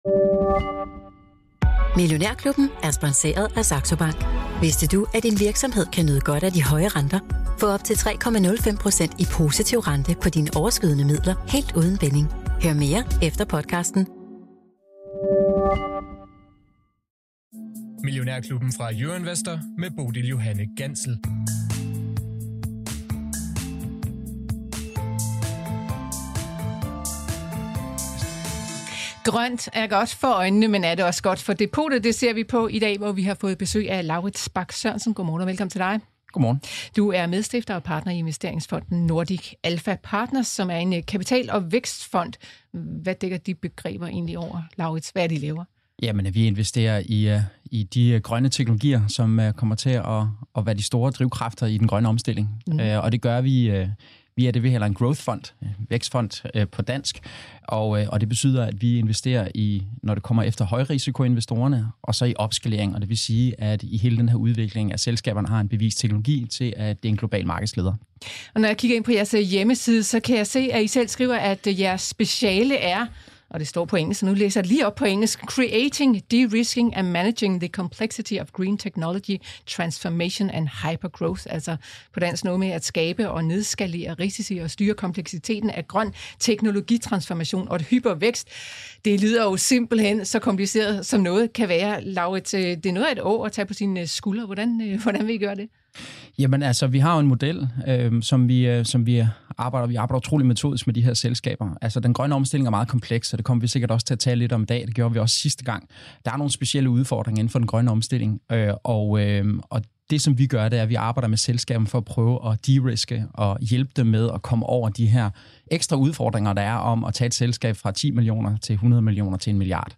Millionærklubben er sponsoreret af Saxo Bank. Vidste du, at din virksomhed kan nyde godt af de høje renter? Få op til 3,05% i positiv rente på dine overskydende midler helt uden binding. Hør mere efter podcasten. Millionærklubben fra Euroinvestor med Bodil Johanne Gansel. Grønt er godt for øjnene, men er det også godt for depotet? Det ser vi på i dag, hvor vi har fået besøg af Laurits Bak Sørensen. Godmorgen og velkommen til dig. Godmorgen. Du er medstifter og partner i investeringsfonden Nordic Alpha Partners, som er en kapital- og vækstfond. Hvad dækker de begreber egentlig over, Laurits? Hvad er de laver? Jamen, vi investerer i de grønne teknologier, som kommer til at være de store drivkræfter i den grønne omstilling. Og det gør vi via det, vi kalder en growth fund, vækstfond på dansk. Og det betyder, at vi investerer i, når det kommer efter højrisikoinvestorerne, og så i opskalering. Og det vil sige, at i hele den her udvikling, at selskaberne har en bevist teknologi til, at det er en global markedsleder. Og når jeg kigger ind på jeres hjemmeside, så kan jeg se, at I selv skriver, at jeres speciale er, og det står på engelsk, så nu læser jeg lige op på engelsk, Creating, De-risking and Managing the Complexity of Green Technology, Transformation and Hypergrowth. Altså på dansk noget med at skabe og nedskalere risici og styre kompleksiteten af grøn teknologitransformation og et hypervækst. Det lyder jo simpelthen så kompliceret, som noget kan være. Laurits, det er noget af et år at tage på sine skuldre. Hvordan vil I gøre det? Jamen altså, vi har jo en model, som vi arbejder utrolig metodisk med de her selskaber. Altså, den grønne omstilling er meget kompleks, og det kommer vi sikkert også til at tale lidt om i dag. Det gjorde vi også sidste gang. Der er nogle specielle udfordringer inden for den grønne omstilling, og det, som vi gør, det er, at vi arbejder med selskaber for at prøve at de-riske og hjælpe dem med at komme over de her ekstra udfordringer, der er om at tage et selskab fra 10 millioner til 100 millioner til 1 milliard.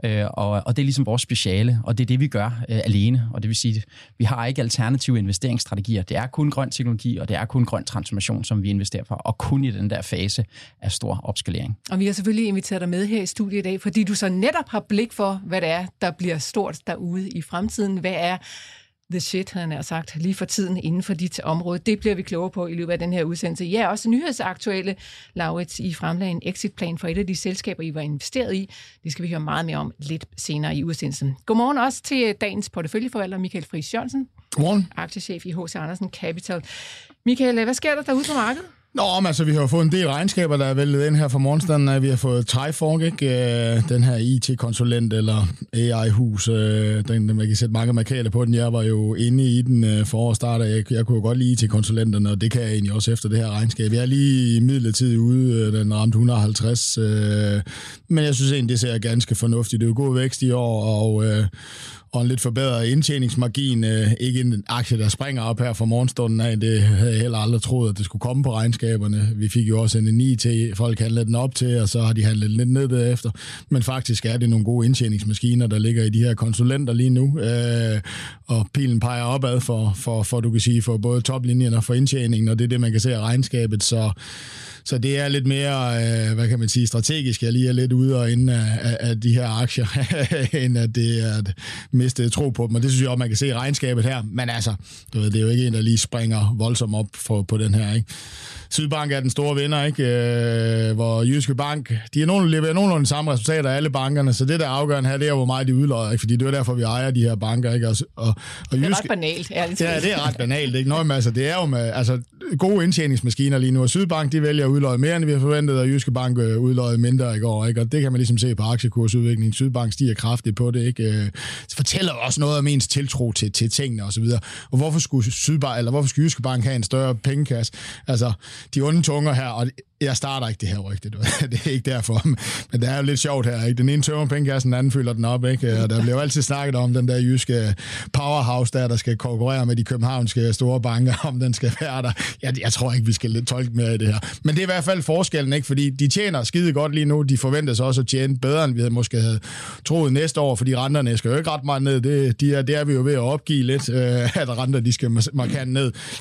Og det er ligesom vores speciale, og det er det, vi gør alene. Og det vil sige, at vi har ikke alternative investeringsstrategier. Det er kun grøn teknologi, og det er kun grøn transformation, som vi investerer for, og kun i den der fase af stor opskalering. Og vi har selvfølgelig inviteret dig med her i studiet i dag, fordi du så netop har blik for, hvad det er, der bliver stort derude i fremtiden. Hvad er the shit, han har sagt, lige for tiden inden for dit område. Det bliver vi klogere på i løbet af den her udsendelse. Ja, også nyhedsaktuelle, Laurits, I fremlagde en exitplan for et af de selskaber, I var investeret i. Det skal vi høre meget mere om lidt senere i udsendelsen. Godmorgen også til dagens porteføljeforvalter, Michael Friis Jørgensen. Godmorgen. Aktiechef i H.C. Andersen Capital. Michael, hvad sker der derude på markedet? Men altså, vi har jo fået en del regnskaber, der er væltet ind her fra morgenstunden. Vi har fået Trifork, den her IT-konsulent eller AI-hus. Den, man kan sætte mange markader på den. Jeg var jo inde i den forårstarter. Jeg kunne jo godt lide IT-konsulenterne, og det kan jeg egentlig også efter det her regnskab. Jeg er lige midlertidigt ude, den ramte 150. Men jeg synes egentlig, det ser ganske fornuftigt. Det er jo god vækst i år, og en lidt forbedret indtjeningsmargin. Ikke en aktie, der springer op her fra morgenstunden af. Det havde jeg heller aldrig troet, at det skulle komme på regnskaberne. Vi fik jo også en 9 til. Folk handlede den op til, og så har de handlet lidt ned derefter. Men faktisk er det nogle gode indtjeningsmaskiner, der ligger i de her konsulenter lige nu. Og pilen peger opad for du kan sige, for både toplinjen og for indtjeningen, og det er det, man kan se af regnskabet. Så det er lidt mere, hvad kan man sige, strategisk. Jeg lige er lidt ude og inde af de her aktier, end at det er at miste tro på dem. Og det synes jeg også, man kan se i regnskabet her. Men altså, det er jo ikke en, der lige springer voldsomt op på den her, ikke? Sydbank er den store vinder, ikke? Hvor Jyske Bank, de leverer nogenlunde samme resultater af alle bankerne, så det, der er afgørende her, det er, hvor meget de udlodder, ikke? Fordi det er derfor, vi ejer de her banker, ikke? Og det er ret banalt, ærligt. Ja, det er ret banalt, ikke? Nå, men altså, det er jo med gode indtjeningsmaskiner lige nu, og Sydbank, de vælger at udlodde mere, end vi har forventet, og Jyske Bank udlodde mindre i går, ikke? Og det kan man ligesom se på aktiekursudviklingen. Sydbank stiger kraftigt på det, ikke? Det fortæller også noget om ens tiltro til tingene og så videre. Og hvorfor skulle Jyske Bank have en større pengekasse? Altså, de onde tunger her, og jeg starter ikke det her rygte, det er ikke derfor, men det er jo lidt sjovt her, ikke? Den ene tømmer pengekassen, den anden fylder den op, ikke? Og der bliver jo altid snakket om den der jyske powerhouse der skal konkurrere med de københavnske store banker, om den skal være der. Jeg tror ikke, vi skal lidt tolke mere i det her. Men det er i hvert fald forskellen, ikke? Fordi de tjener skide godt lige nu, de forventes også at tjene bedre, end vi måske havde troet næste år, fordi renterne skal jo ikke ret meget ned, det er vi jo ved at opgive lidt, at renter de skal markant ned.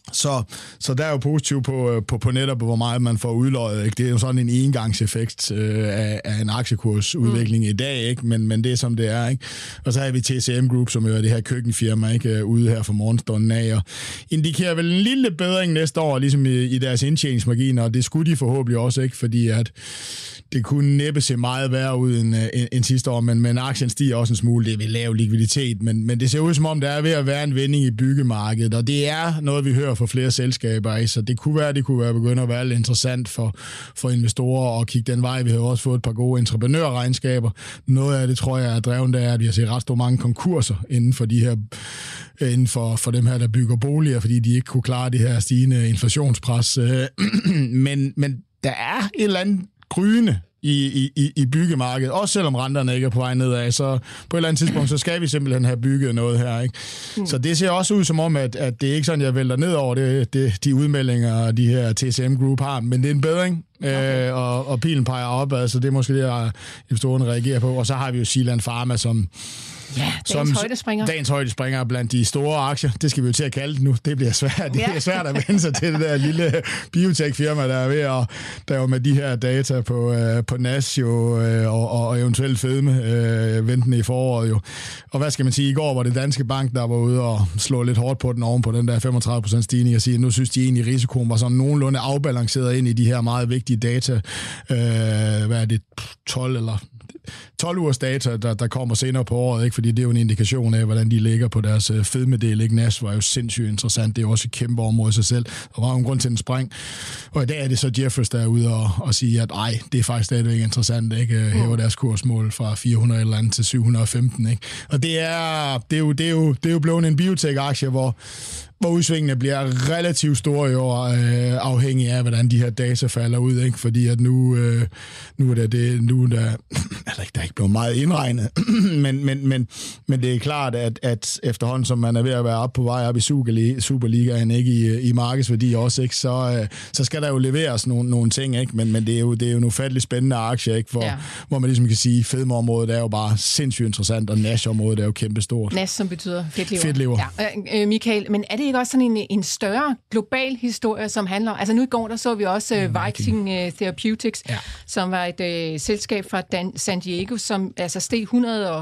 Så der er jo positivt på netop, hvor meget man får udløjet. Ikke? Det er jo sådan en engangseffekt af en aktiekursudvikling i dag, ikke? Men det er som det er. Ikke? Og så har vi TCM Group, som er det her køkkenfirma, ikke? Ude her fra morgenstunden af, og indikerer vel en lille bedring næste år, ligesom i deres indtjeningsmarginer, og det skulle de forhåbentlig også, ikke? Fordi at det kunne næppe se meget værre ud end sidste år, men aktien stiger også en smule. Det er ved lav likviditet, men det ser ud som om, der er ved at være en vending i byggemarkedet, og det er noget, vi hører fra flere selskaber, så det kunne være begyndt at være lidt interessant for investorer at kigge den vej. Vi har også fået et par gode entreprenørregnskaber. Noget af det, tror jeg, er drevet af, at vi har set ret store mange konkurser inden for dem her, der bygger boliger, fordi de ikke kunne klare det her stigende inflationspres. Men der er et eller andet gryende i byggemarkedet, også selvom renterne ikke er på vej nedad, så på et eller andet tidspunkt, så skal vi simpelthen have bygget noget her, ikke? Så det ser også ud som om, at det er ikke sådan, jeg vælter ned over de udmeldinger, de her TCM Group har, men det er en bedring, okay. Og pilen peger opad, så det er måske det, investorerne reagerer på. Og så har vi jo Zealand Pharma, som dagens højdespringer blandt de store aktier. Det skal vi jo til at kalde det nu. Det bliver svært. Det er svært at vende sig til det der lille biotech-firma, der er ved at der jo med de her data på NAS jo, og eventuelt fedme ventende i foråret jo. Og hvad skal man sige? I går var det Danske Bank, der var ude og slå lidt hårdt på den oven på den der 35% stigning og sige, at nu synes de egentlig, risikoen var sådan nogenlunde afbalanceret ind i de her meget vigtige data. Hvad er det? 12 ugers data, der kommer senere på året, ikke? Fordi det er jo en indikation af, hvordan de ligger på deres fedmedel. Ikke? NAS var jo sindssygt interessant. Det er jo også et kæmpe område i sig selv. Der var jo en grund til, den spring. Og i dag er det så Jefferies, der er ude og sige, at det er faktisk stadigvæk interessant. Ikke? Hæver deres kursmål fra 400 eller andet til 715. Ikke? Og det er jo blevet en biotech-aktie, hvor udsvingene bliver relativt store i år, afhængig af, hvordan de her data falder ud, ikke? Fordi at nu er der ikke blevet meget indregnet, men det er klart, at efterhånden, som man er ved at være op på vej op i Superligaen, ikke i markedsværdi også, ikke? Så skal der jo leveres nogle ting, ikke? Men det er jo en ufattelig spændende aktie, ikke? Hvor man ligesom kan sige, fedmeområdet er jo bare sindssygt interessant, og NASH-området er jo kæmpestort. NASH, som betyder fedtlever. Ja. Michael, men er det ikke også sådan en større global historie, som handler... Altså nu i går, der så vi også Viking Therapeutics, som var et selskab fra San Diego, som altså steg 120+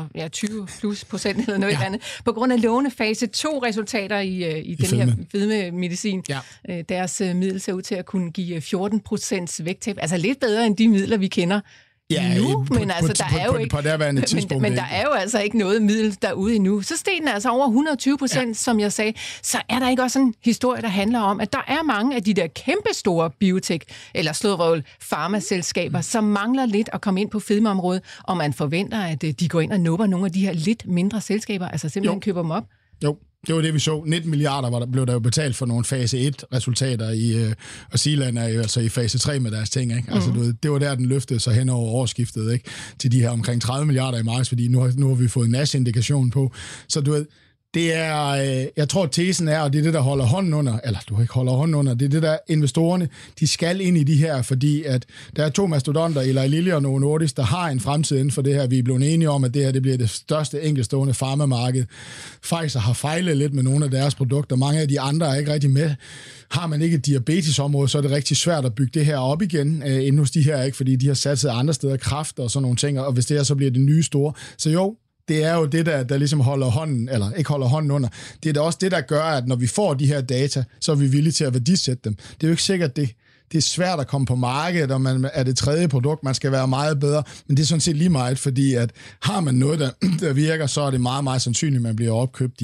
procent eller noget andet, på grund af lovende fase 2-resultater i den her fedmemedicin. Ja. Deres middel ser ud til at kunne give 14% vægttab. Altså lidt bedre end de midler, vi kender. Ja, nu, men altså, der er jo ikke, men der er jo altså ikke noget middel derude endnu. Så steg den altså over 120%, som jeg sagde. Så er der ikke også en historie, der handler om, at der er mange af de der kæmpestore biotech, eller slårøvel farmaselskaber, som mangler lidt at komme ind på fedmeområdet, og man forventer, at de går ind og nupper nogle af de her lidt mindre selskaber, altså simpelthen køber dem op. Jo. Det var det, vi så. 19 milliarder blev der jo betalt for nogle fase 1-resultater og Zealand er jo altså i fase 3 med deres ting. Ikke? Altså, det var der, den løftede sig hen over årsskiftet, ikke? Til de her omkring 30 milliarder i markedsværdi. Nu har vi fået en NASH-indikation på. Så du ved, det er, jeg tror, tesen er, og det er det, der holder hånden under, eller du ikke holder hånden under, det er det, der investorerne, de skal ind i de her, fordi at der er 2 mastodonter, Eli Lilly og Novo Nordisk, der har en fremtid inden for det her. Vi er blevet enige om, at det her det bliver det største enkeltstående farmamarked. Pfizer har fejlet lidt med nogle af deres produkter. Mange af de andre er ikke rigtig med. Har man ikke et diabetesområde, så er det rigtig svært at bygge det her op igen inden hos de her, ikke? Fordi de har sat sig andre steder, kræft og sådan nogle ting, og hvis det her så bliver det nye store. Så jo, det er jo det, der ligesom holder hånden, eller ikke holder hånden under. Det er da også det, der gør, at når vi får de her data, så er vi villige til at værdisætte dem. Det er jo ikke sikkert, det er svært at komme på markedet, og man er det tredje produkt, man skal være meget bedre, men det er sådan set lige meget, fordi at har man noget, der virker, så er det meget, meget sandsynligt, at man bliver opkøbt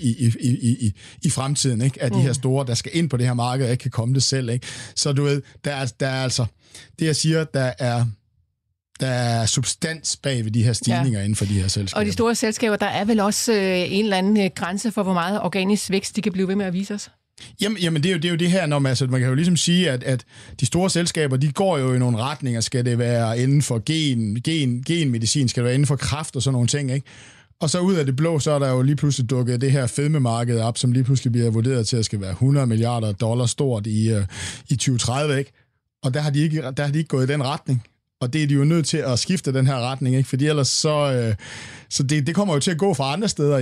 i fremtiden, ikke? Af de her store, der skal ind på det her marked, og ikke kan komme det selv, ikke? Så du ved, der er altså, det jeg siger, der er substans bag ved de her stigninger inden for de her selskaber. Og de store selskaber, der er vel også en eller anden grænse for, hvor meget organisk vækst de kan blive ved med at vise os? Jamen det er jo det her, når man kan jo ligesom sige, at de store selskaber, de går jo i nogle retninger. Skal det være inden for genmedicin, skal det være inden for kræft og sådan nogle ting, ikke? Og så ud af det blå, så er der jo lige pludselig dukket det her fedmemarked op, som lige pludselig bliver vurderet til at skal være $100 milliarder stort i 2030, ikke? Og der har de ikke gået i den retning. Og det er de jo nødt til at skifte den her retning, ikke? Fordi ellers så det kommer jo til at gå fra andre steder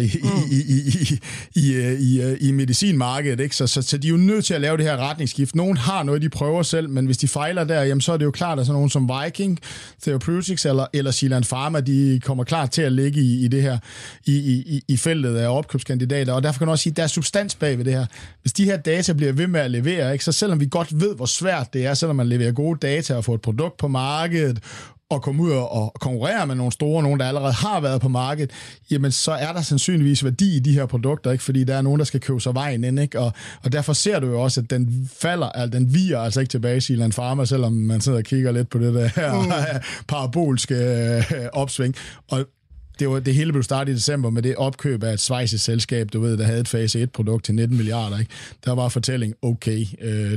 i medicinmarkedet, ikke? Så de er jo nødt til at lave det her retningsskift. Nogen har noget, de prøver selv, men hvis de fejler der, jamen, så er det jo klart, at sådan nogen som Viking Therapeutics eller Zealand Pharma, de kommer klart til at ligge i det her, i feltet af opkøbskandidater, og derfor kan man også sige, at der er substans bag ved det her. Hvis de her data bliver ved med at levere, ikke, så selvom vi godt ved, hvor svært det er, selvom man leverer gode data og får et produkt på markedet, og komme ud og konkurrere med nogle store, nogen der allerede har været på markedet, jamen så er der sandsynligvis værdi i de her produkter, ikke? Fordi der er nogen, der skal købe sig vejen ind, ikke? Og derfor ser du jo også, at den falder, altså den viger altså ikke tilbage i Zealand Pharma, selvom man sidder og kigger lidt på det der her parabolske opsving. Og det hele blev startet i december med det opkøb af et schweizisk selskab, du ved, der havde et fase 1-produkt til 19 milliarder. Ikke? Der var fortælling, okay,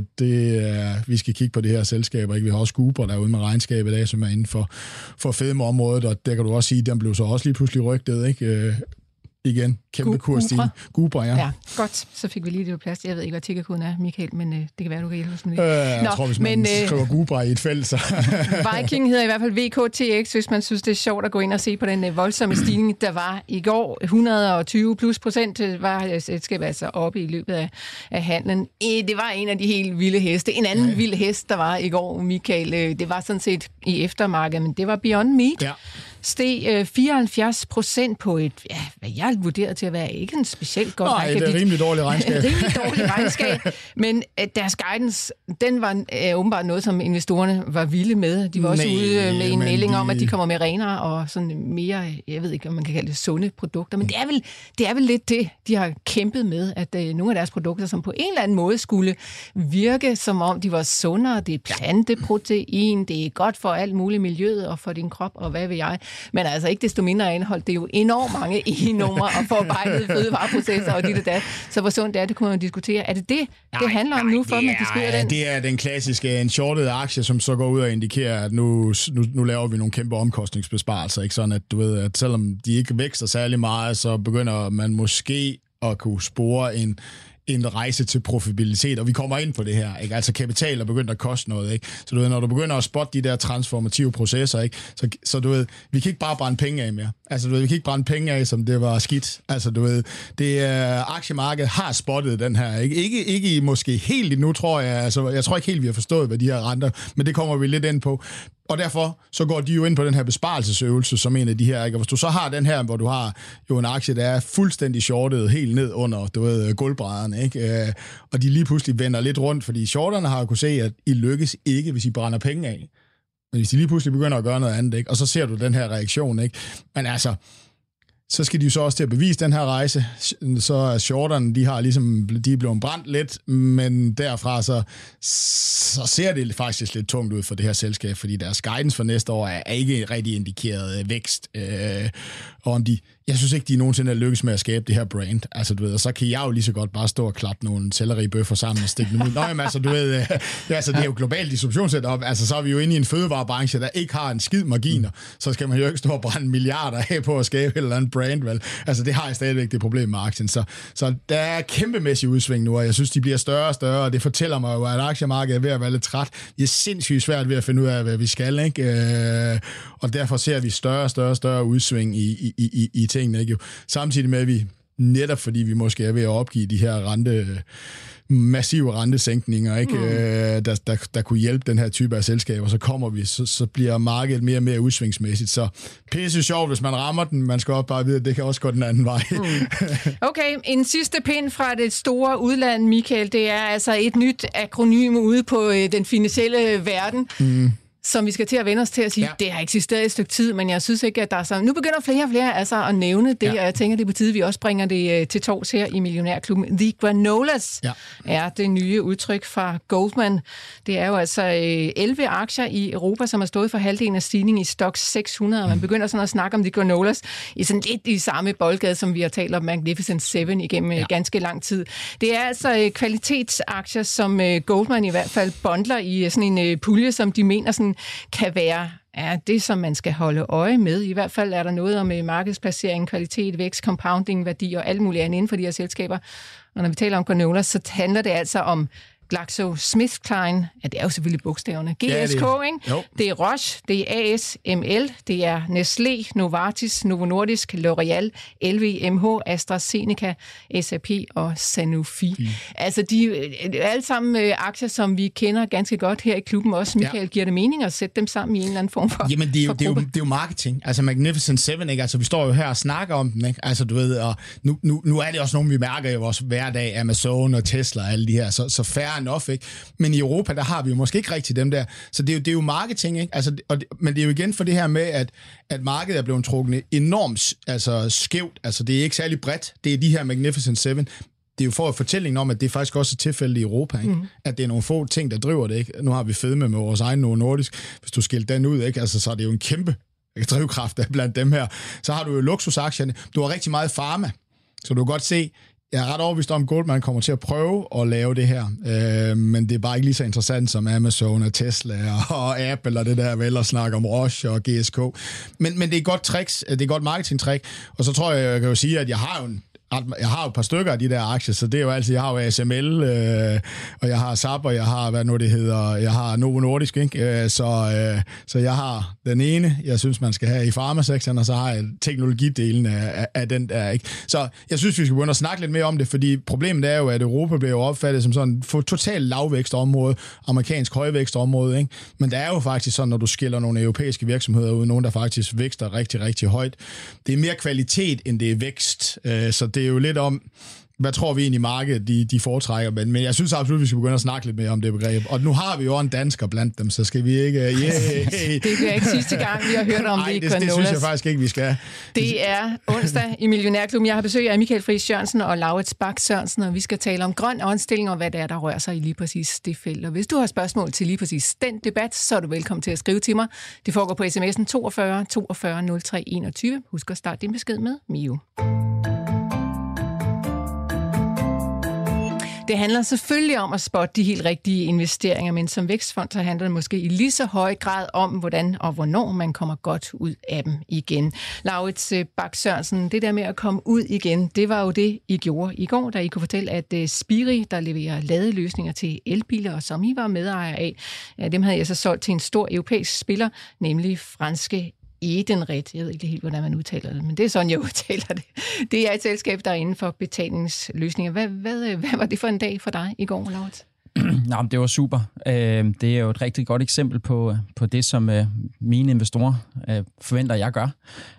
vi skal kigge på det her selskaber. Ikke? Vi har også Gubra derude med regnskab i dag, som er inden for fedmeområdet, og der kan du også sige, den blev så også lige pludselig rygtet, ikke? Igen, kæmpe kursstigning. Gubra, ja. Ja, godt. Så fik vi lige det på plads. Jeg ved ikke, hvad tickerkoden er, Michael, men det kan være, du kan hjælpe os med det. Jeg tror, hvis man skriver Gubra i et felt, så... Viking hedder i hvert fald VKTX, hvis man synes, det er sjovt at gå ind og se på den voldsomme stigning, der var i går. 120+% var selskabet altså oppe i løbet af handlen. Det var en af de helt vilde heste. En anden vild hest, der var i går, Michael, det var sådan set i eftermarkedet, men det var Beyond Meat. Ja. Steg 74% på et, hvad jeg vurderede til at være ikke en specielt godt regnskab. Nej, det er rimelig dårligt regnskab. Rimelig dårligt regnskab, men deres guidance, den var åbenbart noget, som investorerne var vilde med. De var også ude med en melding om, at de kommer med renere og sådan mere, jeg ved ikke, om man kan kalde det sunde produkter, men det er vel lidt det, de har kæmpet med, at nogle af deres produkter, som på en eller anden måde skulle virke, som om de var sundere, det er planteprotein, det er godt for alt muligt miljøet og for din krop, og hvad ved jeg. Men altså ikke desto mindre indhold. Det er jo enormt mange e-numre og forarbejdede fødevareprocesser og dit og dat. Så hvor sundt det kunne man diskutere. Er det det handler om nu for dem, at de skyder den? Det er den klassiske en shortet aktie, som så går ud og indikerer, at nu laver vi nogle kæmpe omkostningsbesparelser. Ikke? Sådan at du ved, at selvom de ikke vækster særlig meget, så begynder man måske at kunne spore en rejse til profitabilitet, og vi kommer ind på det her, ikke? Altså kapital er begyndt at koste noget, ikke? Så du ved, når du begynder at spotte de der transformative processer, ikke? Så du ved, vi kan ikke bare brænde penge af mere. Altså du ved, vi kan ikke brænde penge af, som det var skidt. Altså du ved, aktiemarkedet har spottet den her, ikke? Ikke måske helt endnu, tror jeg. Altså jeg tror ikke helt, vi har forstået, hvad de her renter, men det kommer vi lidt ind på. Og derfor så går de jo ind på den her besparelsesøvelse som en af de her, ikke? Og hvis du så har den her, hvor du har jo en aktie, der er fuldstændig shortet helt ned under, du ved, gulvbrædderne, ikke? Og de lige pludselig vender lidt rundt, fordi shorterne har jo kunne se, at I lykkes ikke, hvis I brænder penge af. Men hvis de lige pludselig begynder at gøre noget andet, ikke? Og så ser du den her reaktion, ikke? Men altså, så skal de jo så også til at bevise den her rejse. Så er shorterne, de er blevet brændt lidt, men derfra så ser det faktisk lidt tungt ud for det her selskab, fordi deres guidance for næste år er ikke rigtig indikeret vækst. Og om jeg synes ikke, de nogensinde er lykkes med at skabe det her brand. Altså, du ved, og så kan jeg jo lige så godt bare stå og klappe nogle selleribøffer sammen og stikke dem ud. Nå, jamen, altså, du ved, altså, det er jo globalt distributionssetup. Altså, så er vi jo inde i en fødevarebranche, der ikke har en skid marginer. Så skal man jo ikke stå og brænde milliarder af på at skabe et eller andet brand, vel? Altså, det har jeg stadigvæk det problem med aktien. Så der er kæmpemæssig udsving nu, og jeg synes, de bliver større og større, og det fortæller mig jo, at aktiemarkedet er ved at være lidt træt. Det er sindssygt svært ved at finde ud af, hvad vi skal, ikke? Og derfor ser vi større udsving i tingene, ikke? Samtidig med, at vi netop fordi vi måske er ved at opgive de her massive rentesænkninger, ikke? Der kunne hjælpe den her type af selskaber, så kommer vi, så bliver markedet mere og mere udsvingsmæssigt. Så pisse sjovt, hvis man rammer den. Man skal også bare vide, at det kan også gå den anden vej. Okay, en sidste pind fra det store udland, Michael. Det er altså et nyt akronym ude på den finansielle verden. Som vi skal til at vende os til at sige, det har eksisteret et stykke tid, men jeg synes ikke, at der er så... Nu begynder flere og flere altså at nævne det, og jeg tænker, det er på tide, vi også bringer det til torvs her i Millionærklubben. The Granolas er det nye udtryk fra Goldman. Det er jo altså 11 aktier i Europa, som har stået for halvdelen af stigningen i Stoxx 600, og man begynder sådan at snakke om The Granolas i sådan lidt i samme boldgade, som vi har talt om Magnificent Seven igennem ganske lang tid. Det er altså kvalitetsaktier, som Goldman i hvert fald bundler i sådan en pulje, som de mener sådan kan være det, som man skal holde øje med. I hvert fald er der noget om markedsplacering, kvalitet, vækst, compounding, værdi og alt muligt andet inden for de her selskaber. Og når vi taler om granola, så handler det altså om GlaxoSmithKline, det er jo selvfølgelig bogstaverne, GSK, ikke? Det er Roche, det er ASML, det er Nestlé, Novartis, Novo Nordisk, L'Oreal, LVMH, AstraZeneca, SAP og Sanofi. Altså, de er alle sammen aktier, som vi kender ganske godt her i klubben også. Michael, giver det mening at sætte dem sammen i en eller anden form for Jamen, det er jo marketing. Altså, Magnificent Seven, ikke? Altså, vi står jo her og snakker om den, ikke? Altså, du ved, og nu er det også nogen, vi mærker i vores hverdag, Amazon og Tesla og alle de her, så fair enough, ikke? Men i Europa, der har vi jo måske ikke rigtig dem der. Så det er jo marketing, ikke? Altså, men det er jo igen for det her med, at markedet er blevet trukket enormt skævt. Altså, det er ikke særlig bredt. Det er de her Magnificent Seven. Det er jo for fortællingen om, at det er faktisk også et tilfælde i Europa, ikke? At det er nogle få ting, der driver det, ikke? Nu har vi fedme med vores egen Novo Nordisk. Hvis du skiller den ud, ikke? Altså, så er det jo en kæmpe drivkraft blandt dem her. Så har du jo luksusaktierne. Du har rigtig meget pharma, så du kan godt se, jeg er ret overbevist om, at Goldman kommer til at prøve at lave det her, men det er bare ikke lige så interessant som Amazon og Tesla og Apple og det der vel at snakke om Roche og GSK. Men det er et godt tricks, det er et godt marketing-trick, og så tror jeg kan jo sige, at jeg har jo et par stykker af de der aktier, så det er jo altid, jeg har jo ASML, og jeg har SAP, og jeg har, hvad nu det hedder, jeg har Novo Nordisk, ikke? Så jeg har den ene, jeg synes, man skal have i farmasektoren, og så har jeg teknologidelen af den der, ikke? Så jeg synes, vi skal begynde at snakke lidt mere om det, fordi problemet er jo, at Europa bliver jo opfattet som sådan et totalt lavvækstområde, amerikansk højvækstområde, ikke? Men der er jo faktisk sådan, når du skiller nogle europæiske virksomheder ud, nogen der faktisk vækster rigtig, rigtig højt. Det er mere kvalitet, end det er vækst, så det er jo lidt om, hvad tror vi egentlig markedet, de foretrækker, men jeg synes absolut, vi skal begynde at snakke lidt mere om det begreb. Og nu har vi jo en dansker blandt dem, så skal vi ikke... Det bliver ikke sidste gang, vi har hørt om det. Nej, det synes jeg faktisk ikke, vi skal. Det er onsdag i Millionærklubben. Jeg har besøg af Michael Friis Jørgensen og Laurits Bach Sørensen, og vi skal tale om grøn omstilling og hvad det er, der rører sig i lige præcis det felt. Og hvis du har spørgsmål til lige præcis den debat, så er du velkommen til at skrive til mig. Det foregår på sms'en 42 42 03 21. Husk at starte din besked med Mio. Det handler selvfølgelig om at spotte de helt rigtige investeringer, men som vækstfond så handler det måske i lige så høj grad om, hvordan og hvornår man kommer godt ud af dem igen. Laurits Bach Sørensen, det der med at komme ud igen, det var jo det, I gjorde i går, da I kunne fortælle, at Spiri, der leverer ladeløsninger til elbiler, og som I var medejer af, dem havde jeg så solgt til en stor europæisk spiller, nemlig franske Edenred. Jeg ved ikke helt, hvordan man udtaler det, men det er sådan, jeg udtaler det. Det er et selskab, der er inden for betalingsløsninger. Hvad var det for en dag for dig i går, Laurits? Nå, det var super. Det er jo et rigtig godt eksempel på det, som mine investorer forventer, jeg gør.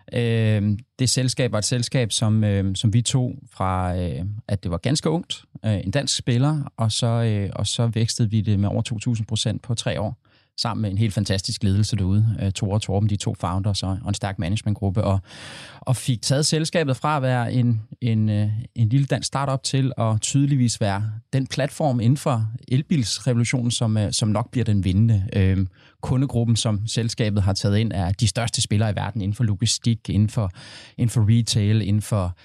Det selskab var et selskab, som vi tog fra, at det var ganske ungt, en dansk spiller, og så vækstede vi det med over 2.000% på 3 år. Sammen med en helt fantastisk ledelse derude, Tore og Torben, de 2 founders og en stærk managementgruppe, og fik taget selskabet fra at være en lille dansk startup til at tydeligvis være den platform inden for elbilsrevolutionen, som nok bliver den vindende. Kundegruppen, som selskabet har taget ind, er de største spillere i verden inden for logistik, inden for retail, inden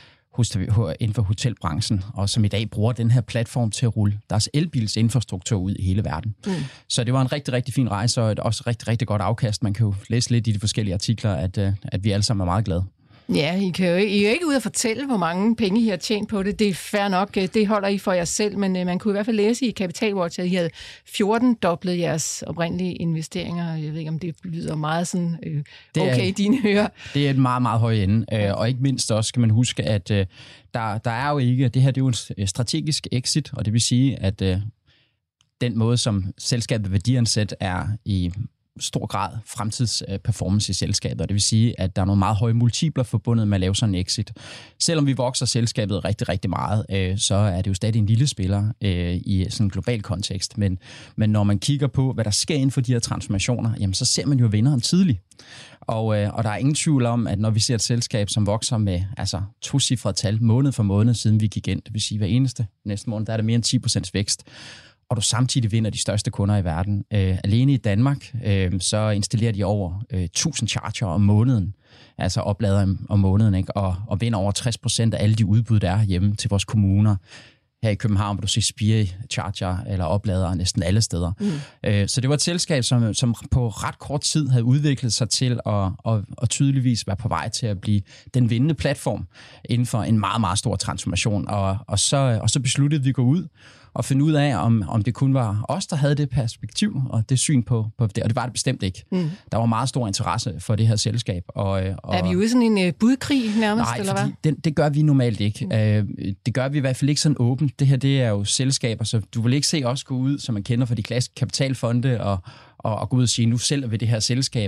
for hotelbranchen, og som i dag bruger den her platform til at rulle deres elbilsinfrastruktur ud i hele verden. Så det var en rigtig, rigtig fin rejse, og også rigtig, rigtig godt afkast. Man kan jo læse lidt i de forskellige artikler, at vi alle sammen er meget glade. Ja, I er jo ikke ude at fortælle, hvor mange penge I har tjent på det. Det er fair nok, det holder I for jer selv, men man kunne i hvert fald læse i Capital Watch, at I havde 14-doblet jeres oprindelige investeringer. Jeg ved ikke, om det lyder meget sådan okay i dine ører. Det er et meget, meget højt ende, og ikke mindst også skal man huske, at der er jo ikke, det her det er jo en strategisk exit, og det vil sige, at den måde, som selskabet værdiansæt er i stor grad fremtidsperformance i selskabet, og det vil sige, at der er nogle meget høje multipler forbundet med at lave sådan en exit. Selvom vi vokser selskabet rigtig, rigtig meget, så er det jo stadig en lille spiller i sådan en global kontekst. Men når man kigger på, hvad der sker inden for de her transformationer, jamen så ser man jo vinderen tidligt. Og der er ingen tvivl om, at når vi ser et selskab, som vokser med 2-cifrede tal måned for måned, siden vi gik ind, det vil sige hver næste måned, der er det mere end 10% vækst, og du samtidig vinder de største kunder i verden. Alene i Danmark, så installerer de over 1000 charger om måneden, altså oplader om måneden, ikke? Og vinder over 60% af alle de udbud, der er hjemme til vores kommuner. Her i København, hvor du ser Spire charger eller oplader næsten alle steder. Så det var et selskab, som på ret kort tid havde udviklet sig til at tydeligvis være på vej til at blive den vindende platform inden for en meget, meget stor transformation. Og så besluttede vi at gå ud og finde ud af, om det kun var os, der havde det perspektiv og det syn på det, og det var det bestemt ikke. Der var meget stor interesse for det her selskab. Og er vi ude i sådan en budkrig nærmest, nej, eller hvad? Det gør vi normalt ikke. Det gør vi i hvert fald ikke sådan åbent. Det her, det er jo selskaber, så du vil ikke se os gå ud, som man kender fra de klassiske kapitalfonde, og gå ud og sige, nu sælger vi det her selskab.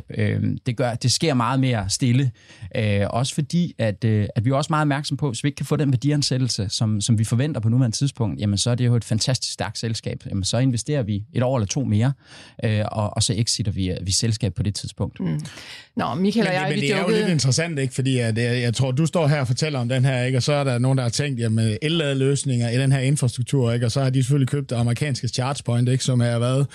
Det sker meget mere stille. Også fordi, at vi er også meget opmærksom på, hvis vi ikke kan få den værdiansættelse, som vi forventer på nuværende tidspunkt, jamen så er det jo et fantastisk stærkt selskab. Jamen så investerer vi 1 år eller 2 mere, og så exiter vi selskab på det tidspunkt. Nå, Michael og jeg, men det er jo lidt interessant, ikke? Fordi jeg tror, du står her og fortæller om den her, ikke? Og så er der nogen, der har tænkt, jamen el-løsninger i den her infrastruktur, ikke? Og så har de selvfølgelig købt det amerikanske ChargePoint, ikke? Som har været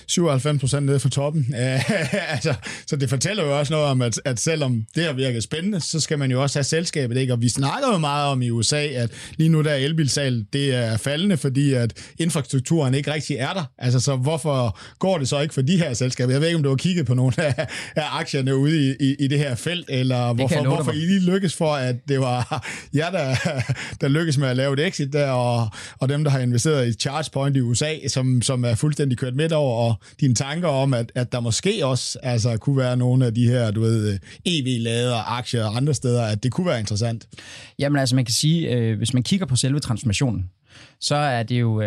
97% nede for toppen. Altså, så det fortæller jo også noget om, at selvom det har virket spændende, så skal man jo også have selskabet, ikke? Og vi snakker jo meget om i USA, at lige nu der elbilsalg, det er faldende, fordi at infrastrukturen ikke rigtig er der. Altså, så hvorfor går det så ikke for de her selskaber? Jeg ved ikke, om du har kigget på nogle af aktierne ude i det her felt, eller hvorfor I lige lykkes for, at det var jer, der lykkes med at lave et exit der, og dem, der har investeret i ChargePoint i USA, som er fuldstændig kørt midt over, og dine tanker om, at der måske også kunne være nogle af de her, du ved, EV-lader, aktier og andre steder, at det kunne være interessant. Jamen altså, man kan sige, hvis man kigger på selve transformationen, så er det jo...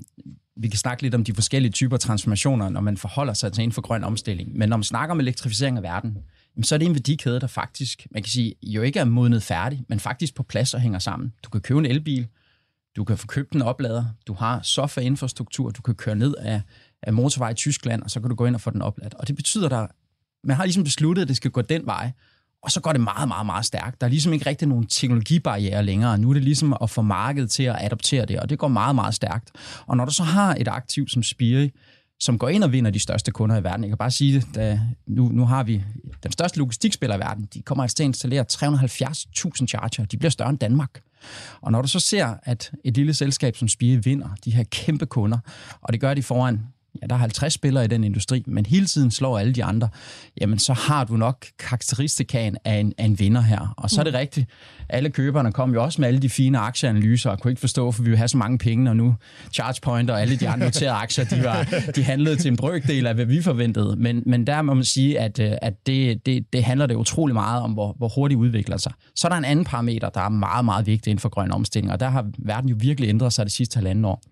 Vi kan snakke lidt om de forskellige typer transformationer, når man forholder sig til inden for grøn omstilling. Men når man snakker om elektrificering af verden, så er det en værdikæde, der faktisk, man kan sige, jo ikke er modnet færdig, men faktisk på plads og hænger sammen. Du kan købe en elbil, du kan få købt en oplader, du har softwareinfrastruktur, du kan køre ned af motorvej i Tyskland, og så kan du gå ind og få den opladt. Og det betyder, at man har ligesom besluttet, at det skal gå den vej, og så går det meget, meget, meget stærkt. Der er ligesom ikke rigtig nogen teknologibarriere længere. Nu er det ligesom at få markedet til at adoptere det, og det går meget, meget stærkt. Og når du så har et aktiv som Spiri, som går ind og vinder de største kunder i verden, jeg kan bare sige det, da nu har vi den største logistikspiller i verden, de kommer altså til at installere 370.000 charger, de bliver større end Danmark. Og når du så ser, at et lille selskab som Spiri vinder de her kæmpe kunder, og det gør de foran, ja, der er 50 spillere i den industri, men hele tiden slår alle de andre, jamen så har du nok karakteristikaen af en vinder her. Og så er det rigtigt. Alle køberne kom jo også med alle de fine aktieanalyser, og kunne ikke forstå, for vi vil have så mange penge, og nu ChargePoint og alle de andre noterede aktier, de handlede til en brøkdel af, hvad vi forventede. Men der må man sige, at det handler det utrolig meget om, hvor hurtigt udvikler sig. Så er der en anden parameter, der er meget, meget vigtig inden for grøn omstilling, og der har verden jo virkelig ændret sig de sidste 1,5 år.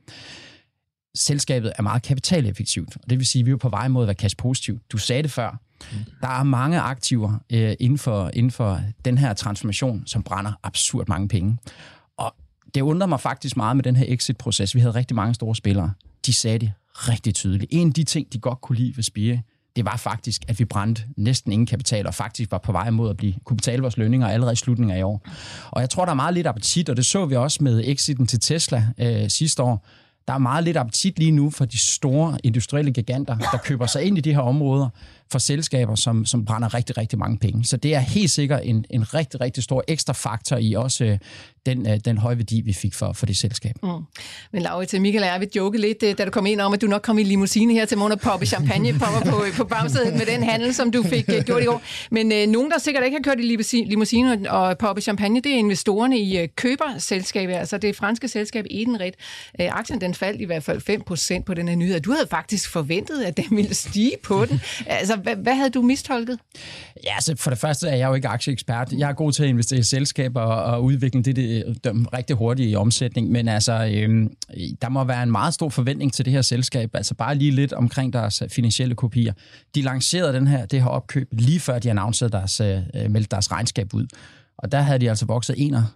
Selskabet er meget kapitaleffektivt, og det vil sige, at vi er på vej mod at være cash-positiv. Du sagde det før. Der er mange aktiver inden for den her transformation, som brænder absurd mange penge. Og det undrer mig faktisk meget med den her exit-proces. Vi havde rigtig mange store spillere. De sagde det rigtig tydeligt. En af de ting, de godt kunne lide ved Spiri, det var faktisk, at vi brændte næsten ingen kapital, og faktisk var på vej mod at kunne betale vores lønninger allerede i slutningen af i år. Og jeg tror, der er meget lidt appetit, og det så vi også med exiten til Tesla sidste år. Der er meget lidt appetit lige nu for de store industrielle giganter, der køber sig ind i de her områder for selskaber, som brænder rigtig, rigtig mange penge. Så det er helt sikkert en rigtig, rigtig stor ekstra faktor i også den høje værdi, vi fik for det selskab. Men Laurits, Michael og jeg vil joke lidt, da du kom ind om, at du nok kom i limousine her til morgen og poppe champagne på bagsædet med den handel, som du fik gjort i går. Men nogen, der sikkert ikke har kørt i limousine og poppe champagne, det er investorerne i køberselskabet, altså det franske selskab Edenred. Aktien den faldt i hvert fald 5% på den her nyhed. Du havde faktisk forventet, at den ville stige på den. Altså, hvad havde du mistolket? Ja, altså for det første er jeg jo ikke aktieekspert. Jeg er god til at investere i selskaber og udvikle det rigtig hurtigt i omsætning, men altså, der må være en meget stor forventning til det her selskab. Altså bare lige lidt omkring deres finansielle kopier. De lancerede det her opkøb lige før de annoncerede meldte deres regnskab ud. Og der havde de altså vokset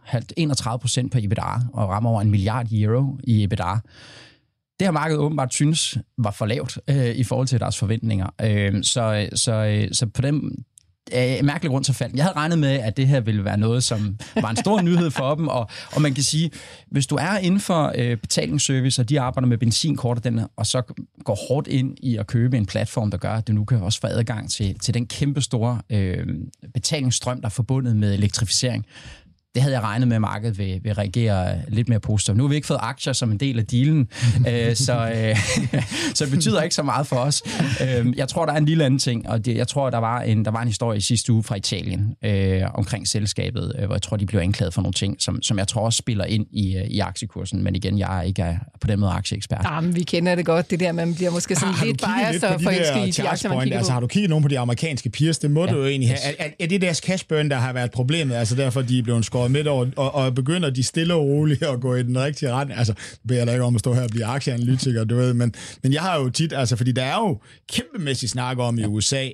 31% på EBITDA og rammer over €1 milliard i EBITDA. Det her marked åbenbart synes var for lavt i forhold til deres forventninger. Så på den mærkelig grund så faldt. Jeg havde regnet med, at det her ville være noget, som var en stor nyhed for dem, og man kan sige, hvis du er inden for betalingsservice, og de arbejder med benzinkort, og så går hårdt ind i at købe en platform, der gør, at du nu kan også få adgang til den kæmpe store betalingsstrøm, der er forbundet med elektrificering, det havde jeg regnet med, at markedet vil reagere lidt mere positivt. Nu har vi ikke fået aktier som en del af dealen, så det betyder ikke så meget for os. Jeg tror, der er en lille anden ting, og jeg tror, der var en historie i sidste uge fra Italien omkring selskabet, hvor jeg tror, de blev anklaget for nogle ting, som jeg tror også spiller ind i aktiekursen. Men igen, jeg er ikke på den måde aktieekspert. Jamen, vi kender det godt, det der, man bliver måske sådan lidt biased og forelsket i de aktier, man kigger på. Altså, har du kigget nogen på de amerikanske peers? Det må du jo egentlig have. Er det deres cash burn, der har været problemet? Altså derfor, de er blevet skåret midt over, og begynder de stille og roligt at gå i den rigtige retning? Altså, det beder jeg da ikke om at stå her og blive aktieanalytiker, du ved, men jeg har jo tit, altså, fordi der er jo kæmpemæssigt snak om i USA,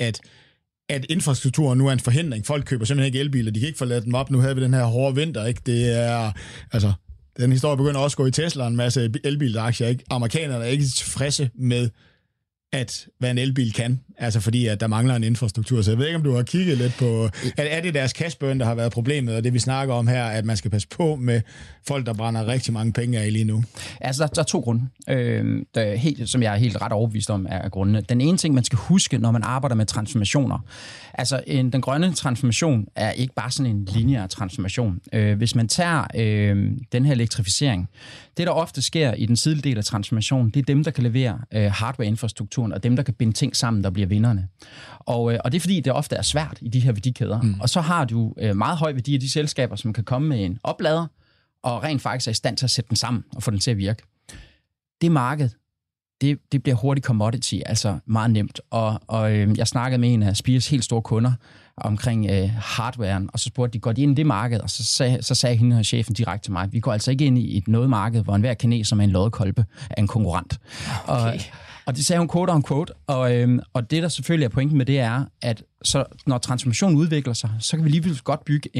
at infrastrukturen nu er en forhindring. Folk køber simpelthen ikke elbiler, de kan ikke få ladet dem op. Nu havde vi den her hårde vinter, ikke? Det er, altså, den historie begynder også at gå i Tesla, en masse elbilaktier, ikke? Amerikanerne er ikke tilfredse med, hvad en elbil kan, altså fordi at der mangler en infrastruktur. Så jeg ved ikke, om du har kigget lidt på, er det deres cash burn, der har været problemet, og det vi snakker om her, at man skal passe på med folk, der brænder rigtig mange penge af lige nu? Altså, der er 2 grunde, som jeg er helt ret overbevist om er grundene. Den ene ting, man skal huske, når man arbejder med transformationer, altså den grønne transformation er ikke bare sådan en lineær transformation. Hvis man tager den her elektrificering, det der ofte sker i den tidlige del af transformationen, det er dem, der kan levere hardware-infrastrukturen, og dem, der kan binde ting sammen, der bliver vinderne. Og det er fordi, det ofte er svært i de her værdikæder. Og så har du meget høj værdi af de selskaber, som kan komme med en oplader, og rent faktisk er i stand til at sætte den sammen og få den til at virke. Det marked, det bliver hurtigt commodity, altså meget nemt. Og jeg snakkede med en af Spears helt store kunder omkring hardwaren, og så spurgte de, går de ind i det marked? Og så sagde hende her chefen direkte til mig, vi går altså ikke ind i noget marked, hvor enhver kineser med en loddekolbe er en konkurrent. Okay. Og det sagde hun quote on quote, og det der selvfølgelig er pointen med det er, at så, når transformationen udvikler sig, så kan vi lige godt bygge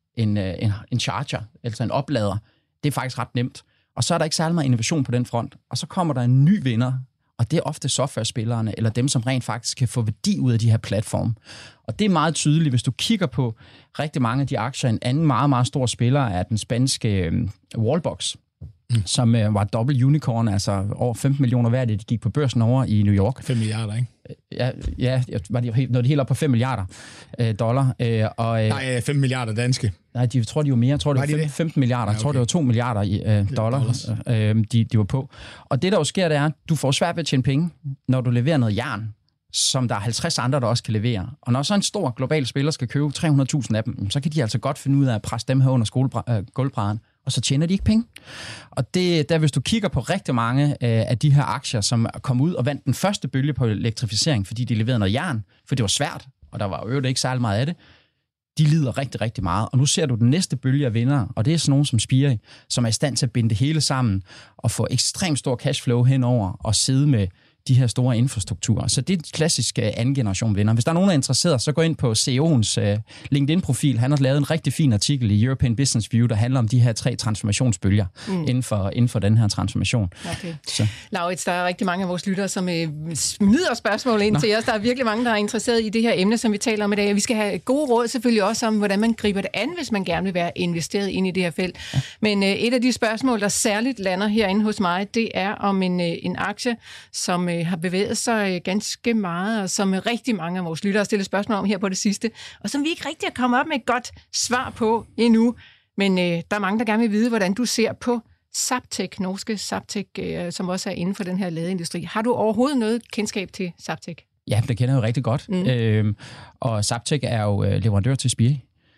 en charger, altså en oplader. Det er faktisk ret nemt. Og så er der ikke særlig meget innovation på den front. Og så kommer der en ny vinder, og det er ofte softwarespillerne, eller dem, som rent faktisk kan få værdi ud af de her platforme. Og det er meget tydeligt, hvis du kigger på rigtig mange af de aktier. En anden meget, meget stor spiller er den spanske Wallbox, som var dobbelt unicorn, altså over 15 millioner værd, de gik på børsen over i New York. 5 milliarder, ikke? Ja, var de helt op på 5 milliarder dollar. Nej, 5 milliarder danske. Nej, de tror, de var mere. Jeg tror, det var 15 milliarder. Ja, okay. Jeg tror, det var 2 milliarder dollars, de var på. Og det, der jo sker, det er, at du får svært ved at tjene penge, når du leverer noget jern, som der er 50 andre, der også kan levere. Og når så en stor global spiller skal købe 300.000 af dem, så kan de altså godt finde ud af at presse dem her under gulvbrædderen, og så tjener de ikke penge. Og det der, hvis du kigger på rigtig mange af de her aktier, som kom ud og vandt den første bølge på elektrificering, fordi de leverede noget jern, for det var svært, og der var jo ikke særlig meget af det, de lider rigtig, rigtig meget. Og nu ser du den næste bølge af vindere, og det er sådan nogen som Spire, som er i stand til at binde det hele sammen og få ekstremt stor cashflow henover og sidde med de her store infrastrukturer. Så det er et klassisk anden generation vinder. Hvis der er nogen, der er interesseret, så gå ind på CEO'ens LinkedIn-profil. Han har lavet en rigtig fin artikel i European Business View, der handler om de her 3 transformationsbølger inden for den her transformation. Okay. Laurits, der er rigtig mange af vores lyttere, som smider spørgsmål ind til os. Der er virkelig mange, der er interesseret i det her emne, som vi taler om i dag. Vi skal have gode råd selvfølgelig også om, hvordan man griber det an, hvis man gerne vil være investeret ind i det her felt. Ja. Men et af de spørgsmål, der særligt lander herinde hos mig, det er om en aktie, som har bevæget sig ganske meget, og som rigtig mange af vores lyttere har stillet spørgsmål om her på det sidste, og som vi ikke rigtig er kommet op med et godt svar på endnu. Men der er mange, der gerne vil vide, hvordan du ser på Zaptec, norske Zaptec, som også er inden for den her ladeindustri. Har du overhovedet noget kendskab til Zaptec? Ja, det kender jeg jo rigtig godt. Og Zaptec er jo leverandør til Spire.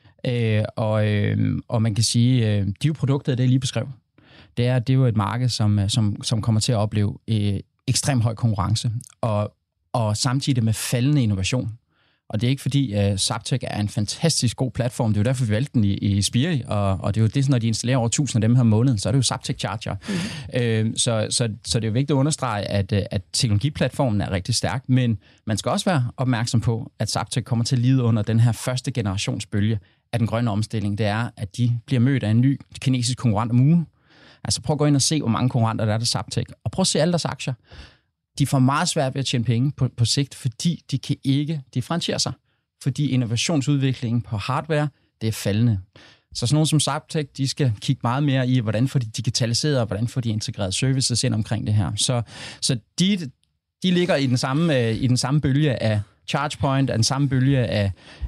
Og man kan sige, de jo produkter, det jeg lige beskrev, det er jo et marked, som kommer til at opleve ekstremt høj konkurrence, og samtidig med faldende innovation. Og det er ikke fordi, Zaptec er en fantastisk god platform. Det er jo derfor, vi valgte den i Spire, og det er jo det, når de installerer over 1000 af dem her måneden, så er det jo Zaptec Charger. Så det er jo vigtigt at understrege, at teknologiplatformen er rigtig stærk, men man skal også være opmærksom på, at Zaptec kommer til at lide under den her første generationsbølge af den grønne omstilling. Det er, at de bliver mødt af en ny kinesisk konkurrent om ugen. Altså prøv at gå ind og se, hvor mange konkurrenter der er til Zaptec, og prøv at se alle deres aktier. De får meget svært ved at tjene penge på sigt, fordi de kan ikke differentiere sig. Fordi innovationsudviklingen på hardware, det er faldende. Så sådan nogle som Zaptec, de skal kigge meget mere i, hvordan får de digitaliseret, og hvordan får de integreret services ind omkring det her. Så de ligger i den samme bølge af ChargePoint er den samme bølge af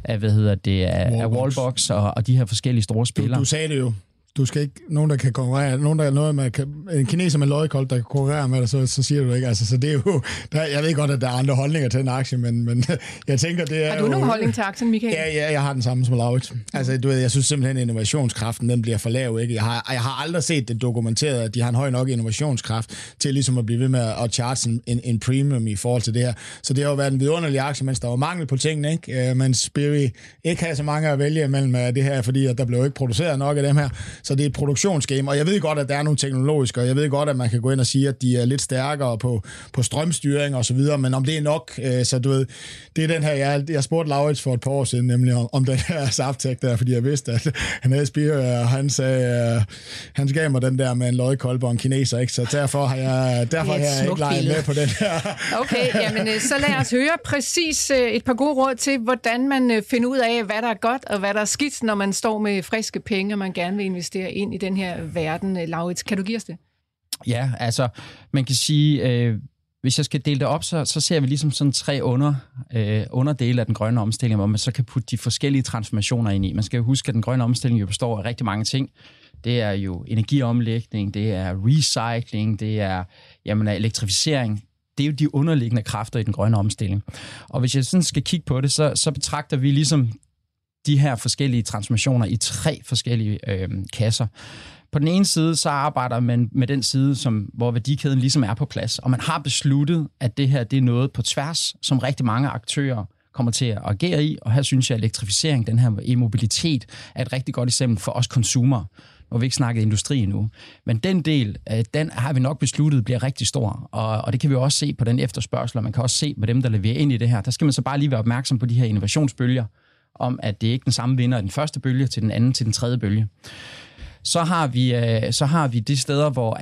Wallbox og de her forskellige store spillere. Du sagde det jo. Du skal ikke, nogen der kan konkurrere, nogen der er noget med, en kineser med løgkold, der kan konkurrere med dig, så siger du ikke. Altså, så det er jo, jeg ved godt, at der er andre holdninger til en aktie, men jeg tænker, det er Har du nogen holdning til aktien, Michael? Ja, jeg har den samme som Laurits. Altså, du ved, jeg synes simpelthen, at innovationskraften, den bliver for lav, ikke? Jeg har aldrig set det dokumenteret, at de har en høj nok innovationskraft til ligesom at blive ved med at charge en premium i forhold til det her. Så det har jo været en vidunderlig aktie, mens der var mangel på tingene, ikke? Mens Spirit ikke havde så mange at vælge mellem det her, fordi at der blev ikke produceret nok af dem her. Så det er et produktionsgame, og jeg ved godt, at der er nogle teknologiske, og jeg ved godt, at man kan gå ind og sige, at de er lidt stærkere på strømstyring og så videre, men om det er nok, så du ved, det er den her, jeg spurgte Laurits for et par år siden, nemlig om den her Zaptec der, fordi jeg vidste, at han havde Spirit, og han sagde, han gav mig den der med en løgkolbe og en kineser, ikke? Så derfor har jeg ikke leget med på den her. Okay, jamen så lad os høre præcis et par gode råd til, hvordan man finder ud af, hvad der er godt og hvad der er skidt, når man står med friske penge, og man gerne vil investere ind i den her verden. Laurits, kan du give os det? Ja, altså, man kan sige, hvis jeg skal dele det op, så ser vi ligesom sådan 3 underdele af den grønne omstilling, hvor man så kan putte de forskellige transformationer ind i. Man skal jo huske, at den grønne omstilling jo består af rigtig mange ting. Det er jo energiomlægning, det er recycling, det er elektrificering. Det er jo de underliggende kræfter i den grønne omstilling. Og hvis jeg sådan skal kigge på det, så betragter vi ligesom de her forskellige transformationer i 3 forskellige kasser. På den ene side, så arbejder man med den side, hvor værdikæden ligesom er på plads, og man har besluttet, at det her det er noget på tværs, som rigtig mange aktører kommer til at agere i, og her synes jeg, at elektrificering, den her e-mobilitet, er et rigtig godt eksempel for os konsumer. Nu har vi ikke snakket industri endnu, men den del, den har vi nok besluttet bliver rigtig stor, og det kan vi også se på den efterspørgsel, og man kan også se med dem, der leverer ind i det her. Der skal man så bare lige være opmærksom på de her innovationsbølger, om at det ikke er den samme vinder af den første bølge til den anden til den tredje bølge. Så har vi de steder, hvor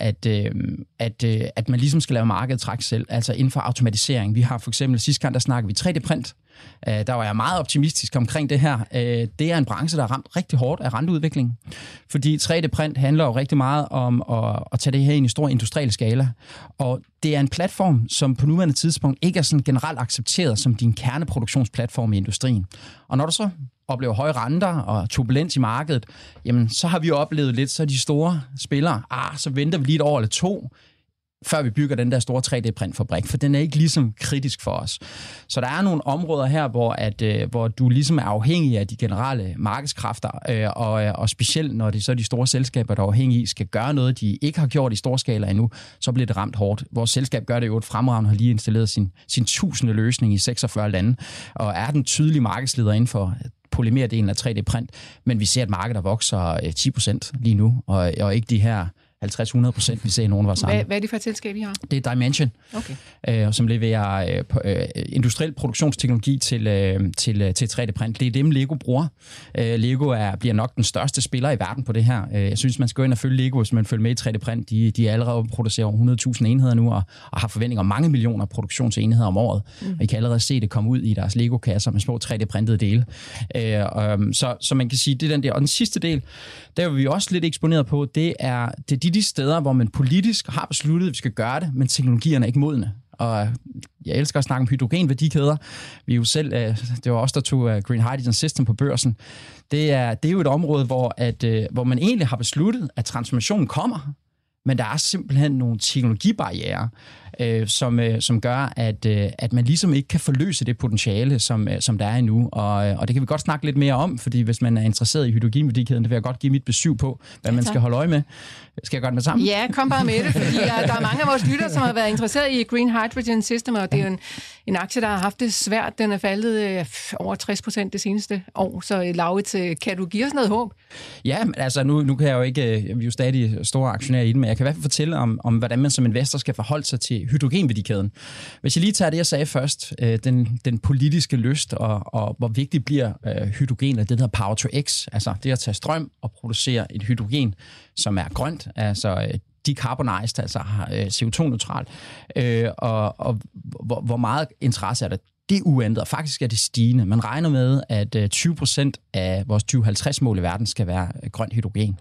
at man ligesom skal lave markedstræk selv, altså inden for automatisering. Vi har for eksempel sidste gang, der snakkede vi 3D-print. Der var jeg meget optimistisk omkring det her. Det er en branche, der er ramt rigtig hårdt af renteudvikling, fordi 3D-print handler jo rigtig meget om at tage det her ind i stor industriel skala. Og det er en platform, som på nuværende tidspunkt ikke er sådan generelt accepteret som din kerneproduktionsplatform i industrien. Og når du så oplever høje renter og turbulens i markedet, jamen så har vi jo oplevet lidt, så de store spillere, så venter vi lige et år eller 2, før vi bygger den der store 3D-printfabrik, for den er ikke ligesom kritisk for os. Så der er nogle områder her, hvor du ligesom er afhængig af de generelle markedskræfter, og specielt når det så er de store selskaber, der er afhængige, skal gøre noget, de ikke har gjort i stor skala endnu, så bliver det ramt hårdt. Vores selskab gør det jo et fremragende, har lige installeret sin 1000. løsning i 46 lande, og er den tydelige markedsleder inden for polymerdelen af 3D-print, men vi ser, at markedet vokser 10% lige nu, og ikke de her 50-100%, vi ser i nogle af vores andre. Hvad er det for et selskab, I har? Det er Dimension, som leverer industriel produktionsteknologi til 3D-print. Det er dem, Lego bruger. Lego bliver nok den største spiller i verden på det her. Jeg synes, man skal gå ind og følge Lego, hvis man følger med i 3D-print. De er allerede producerer over 100.000 enheder nu, og har forventninger om mange millioner produktionsenheder om året. Og I kan allerede se det komme ud i deres Lego-kasser med små 3D-printede dele. Så man kan sige, det er den der. Og den sidste del, der er vi også lidt eksponeret på, det er de steder, hvor man politisk har besluttet, at vi skal gøre det, men teknologierne er ikke modne. Og jeg elsker at snakke om hydrogenværdikæder. Vi er jo selv, det var os, der tog Green Hydrogen System på børsen. Det er jo et område, hvor man egentlig har besluttet, at transformationen kommer, men der er simpelthen nogle teknologibarrierer, som gør, at man ligesom ikke kan forløse det potentiale, som der er endnu. Og det kan vi godt snakke lidt mere om, fordi hvis man er interesseret i hydrogenværdikæden, det vil jeg godt give mit besøg på, hvad man skal holde øje med. Skal jeg gøre det med sammen? Ja, kom bare med det, fordi der er mange af vores lyttere, som har været interesseret i Green Hydrogen System, og det er jo en aktie, der har haft det svært. Den er faldet over 60% det seneste år, så Laurits, kan du give os noget håb? Ja, altså nu kan jeg jo ikke, vi er jo stadig store aktionærer i den, men jeg kan i hvert fald fortælle om hvordan man som investor skal forholde sig til hydrogenværdikæden. Hvis jeg lige tager det, jeg sagde først, den politiske lyst, og hvor vigtigt bliver hydrogen, og det der Power to X, altså det at tage strøm og producere et hydrogen, som er grønt, altså decarbonized, altså CO2-neutral, og hvor meget interesse er der? Det er uændret. Faktisk er det stigende. Man regner med, at 20% af vores 2050-mål i verden skal være grønt hydrogen.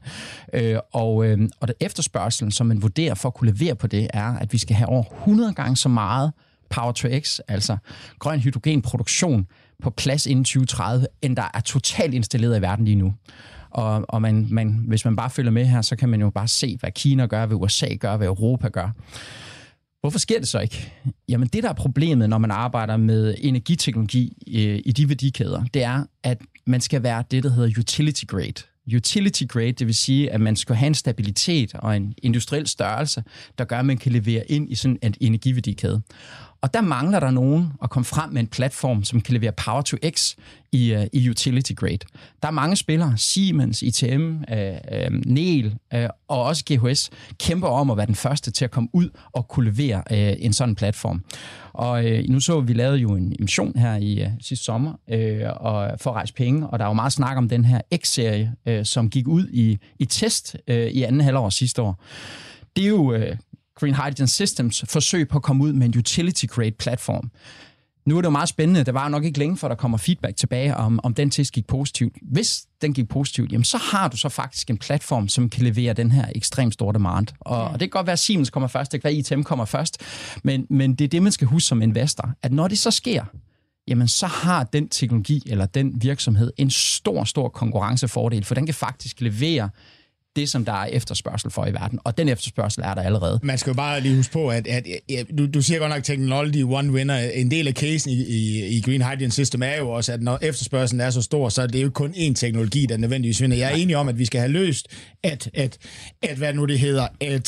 Og det efterspørgselen, som man vurderer for at kunne levere på det, er, at vi skal have over 100 gange så meget Power-to-X, altså grøn hydrogenproduktion, på plads inden 2030, end der er totalt installeret i verden lige nu. Og hvis man bare følger med her, så kan man jo bare se, hvad Kina gør, hvad USA gør, hvad Europa gør. Hvorfor sker det så ikke? Jamen det, der er problemet, når man arbejder med energiteknologi i de værdikæder, det er, at man skal være det, der hedder utility grade. Utility grade, det vil sige, at man skal have en stabilitet og en industriel størrelse, der gør, at man kan levere ind i sådan en energiværdikæde. Og der mangler der nogen at komme frem med en platform, som kan levere Power to X i utility grade. Der er mange spillere, Siemens, ITM, Nel og også GHS, kæmper om at være den første til at komme ud og kunne levere en sådan platform. Og nu så vi lavede jo en emission her i sidste sommer og for at rejse penge, og der er jo meget snak om den her X-serie, som gik ud i test i anden halvår sidste år. Det er jo Green Hydrogen Systems forsøg på at komme ud med en utility grade platform. Nu er det jo meget spændende. Det var nok ikke længe, for der kommer feedback tilbage, om den test gik positivt. Hvis den gik positivt, jamen så har du så faktisk en platform, som kan levere den her ekstremt store demand. Og det kan godt være, at Siemens kommer først, det kan være, at ITM kommer først, men det er det, man skal huske som investor, at når det så sker, jamen så har den teknologi eller den virksomhed en stor konkurrencefordel, for den kan faktisk levere det, som der er efterspørgsel for i verden. Og den efterspørgsel er der allerede. Man skal jo bare lige huske på, at du siger godt nok technology one winner. En del af casen i Green Hydrogen System er jo også, at når efterspørgselen er så stor, så er det jo kun én teknologi, der nødvendigvis vinder. Jeg er enig om, at vi skal have løst, at hvad nu det hedder,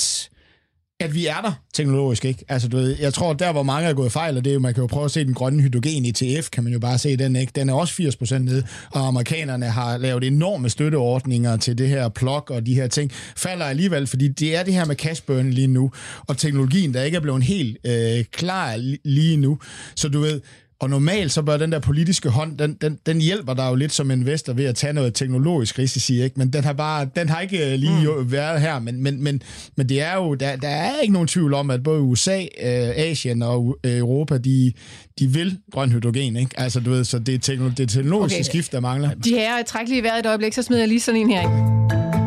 at vi er der teknologisk, ikke? Altså, du ved, jeg tror, der hvor mange er gået fejl, og det er jo, man kan jo prøve at se den grønne hydrogen ETF, kan man jo bare se den, ikke? Den er også 80% nede, og amerikanerne har lavet enorme støtteordninger til det her plug og de her ting, falder alligevel, fordi det er det her med cash burn lige nu, og teknologien, der ikke er blevet helt klar lige nu. Så du ved, og normalt så bør den der politiske hånd, den hjælper dig jo lidt som investor ved at tage noget teknologisk risici, ikke? Men den har ikke lige været her, men det er jo, der er ikke nogen tvivl om, at både USA, Asien og Europa, de vil grøn hydrogen, ikke? Altså du ved, så det er det teknologiske skift, der mangler. De her træk lige i vejret et øjeblik, så smider jeg lige sådan en her, ikke?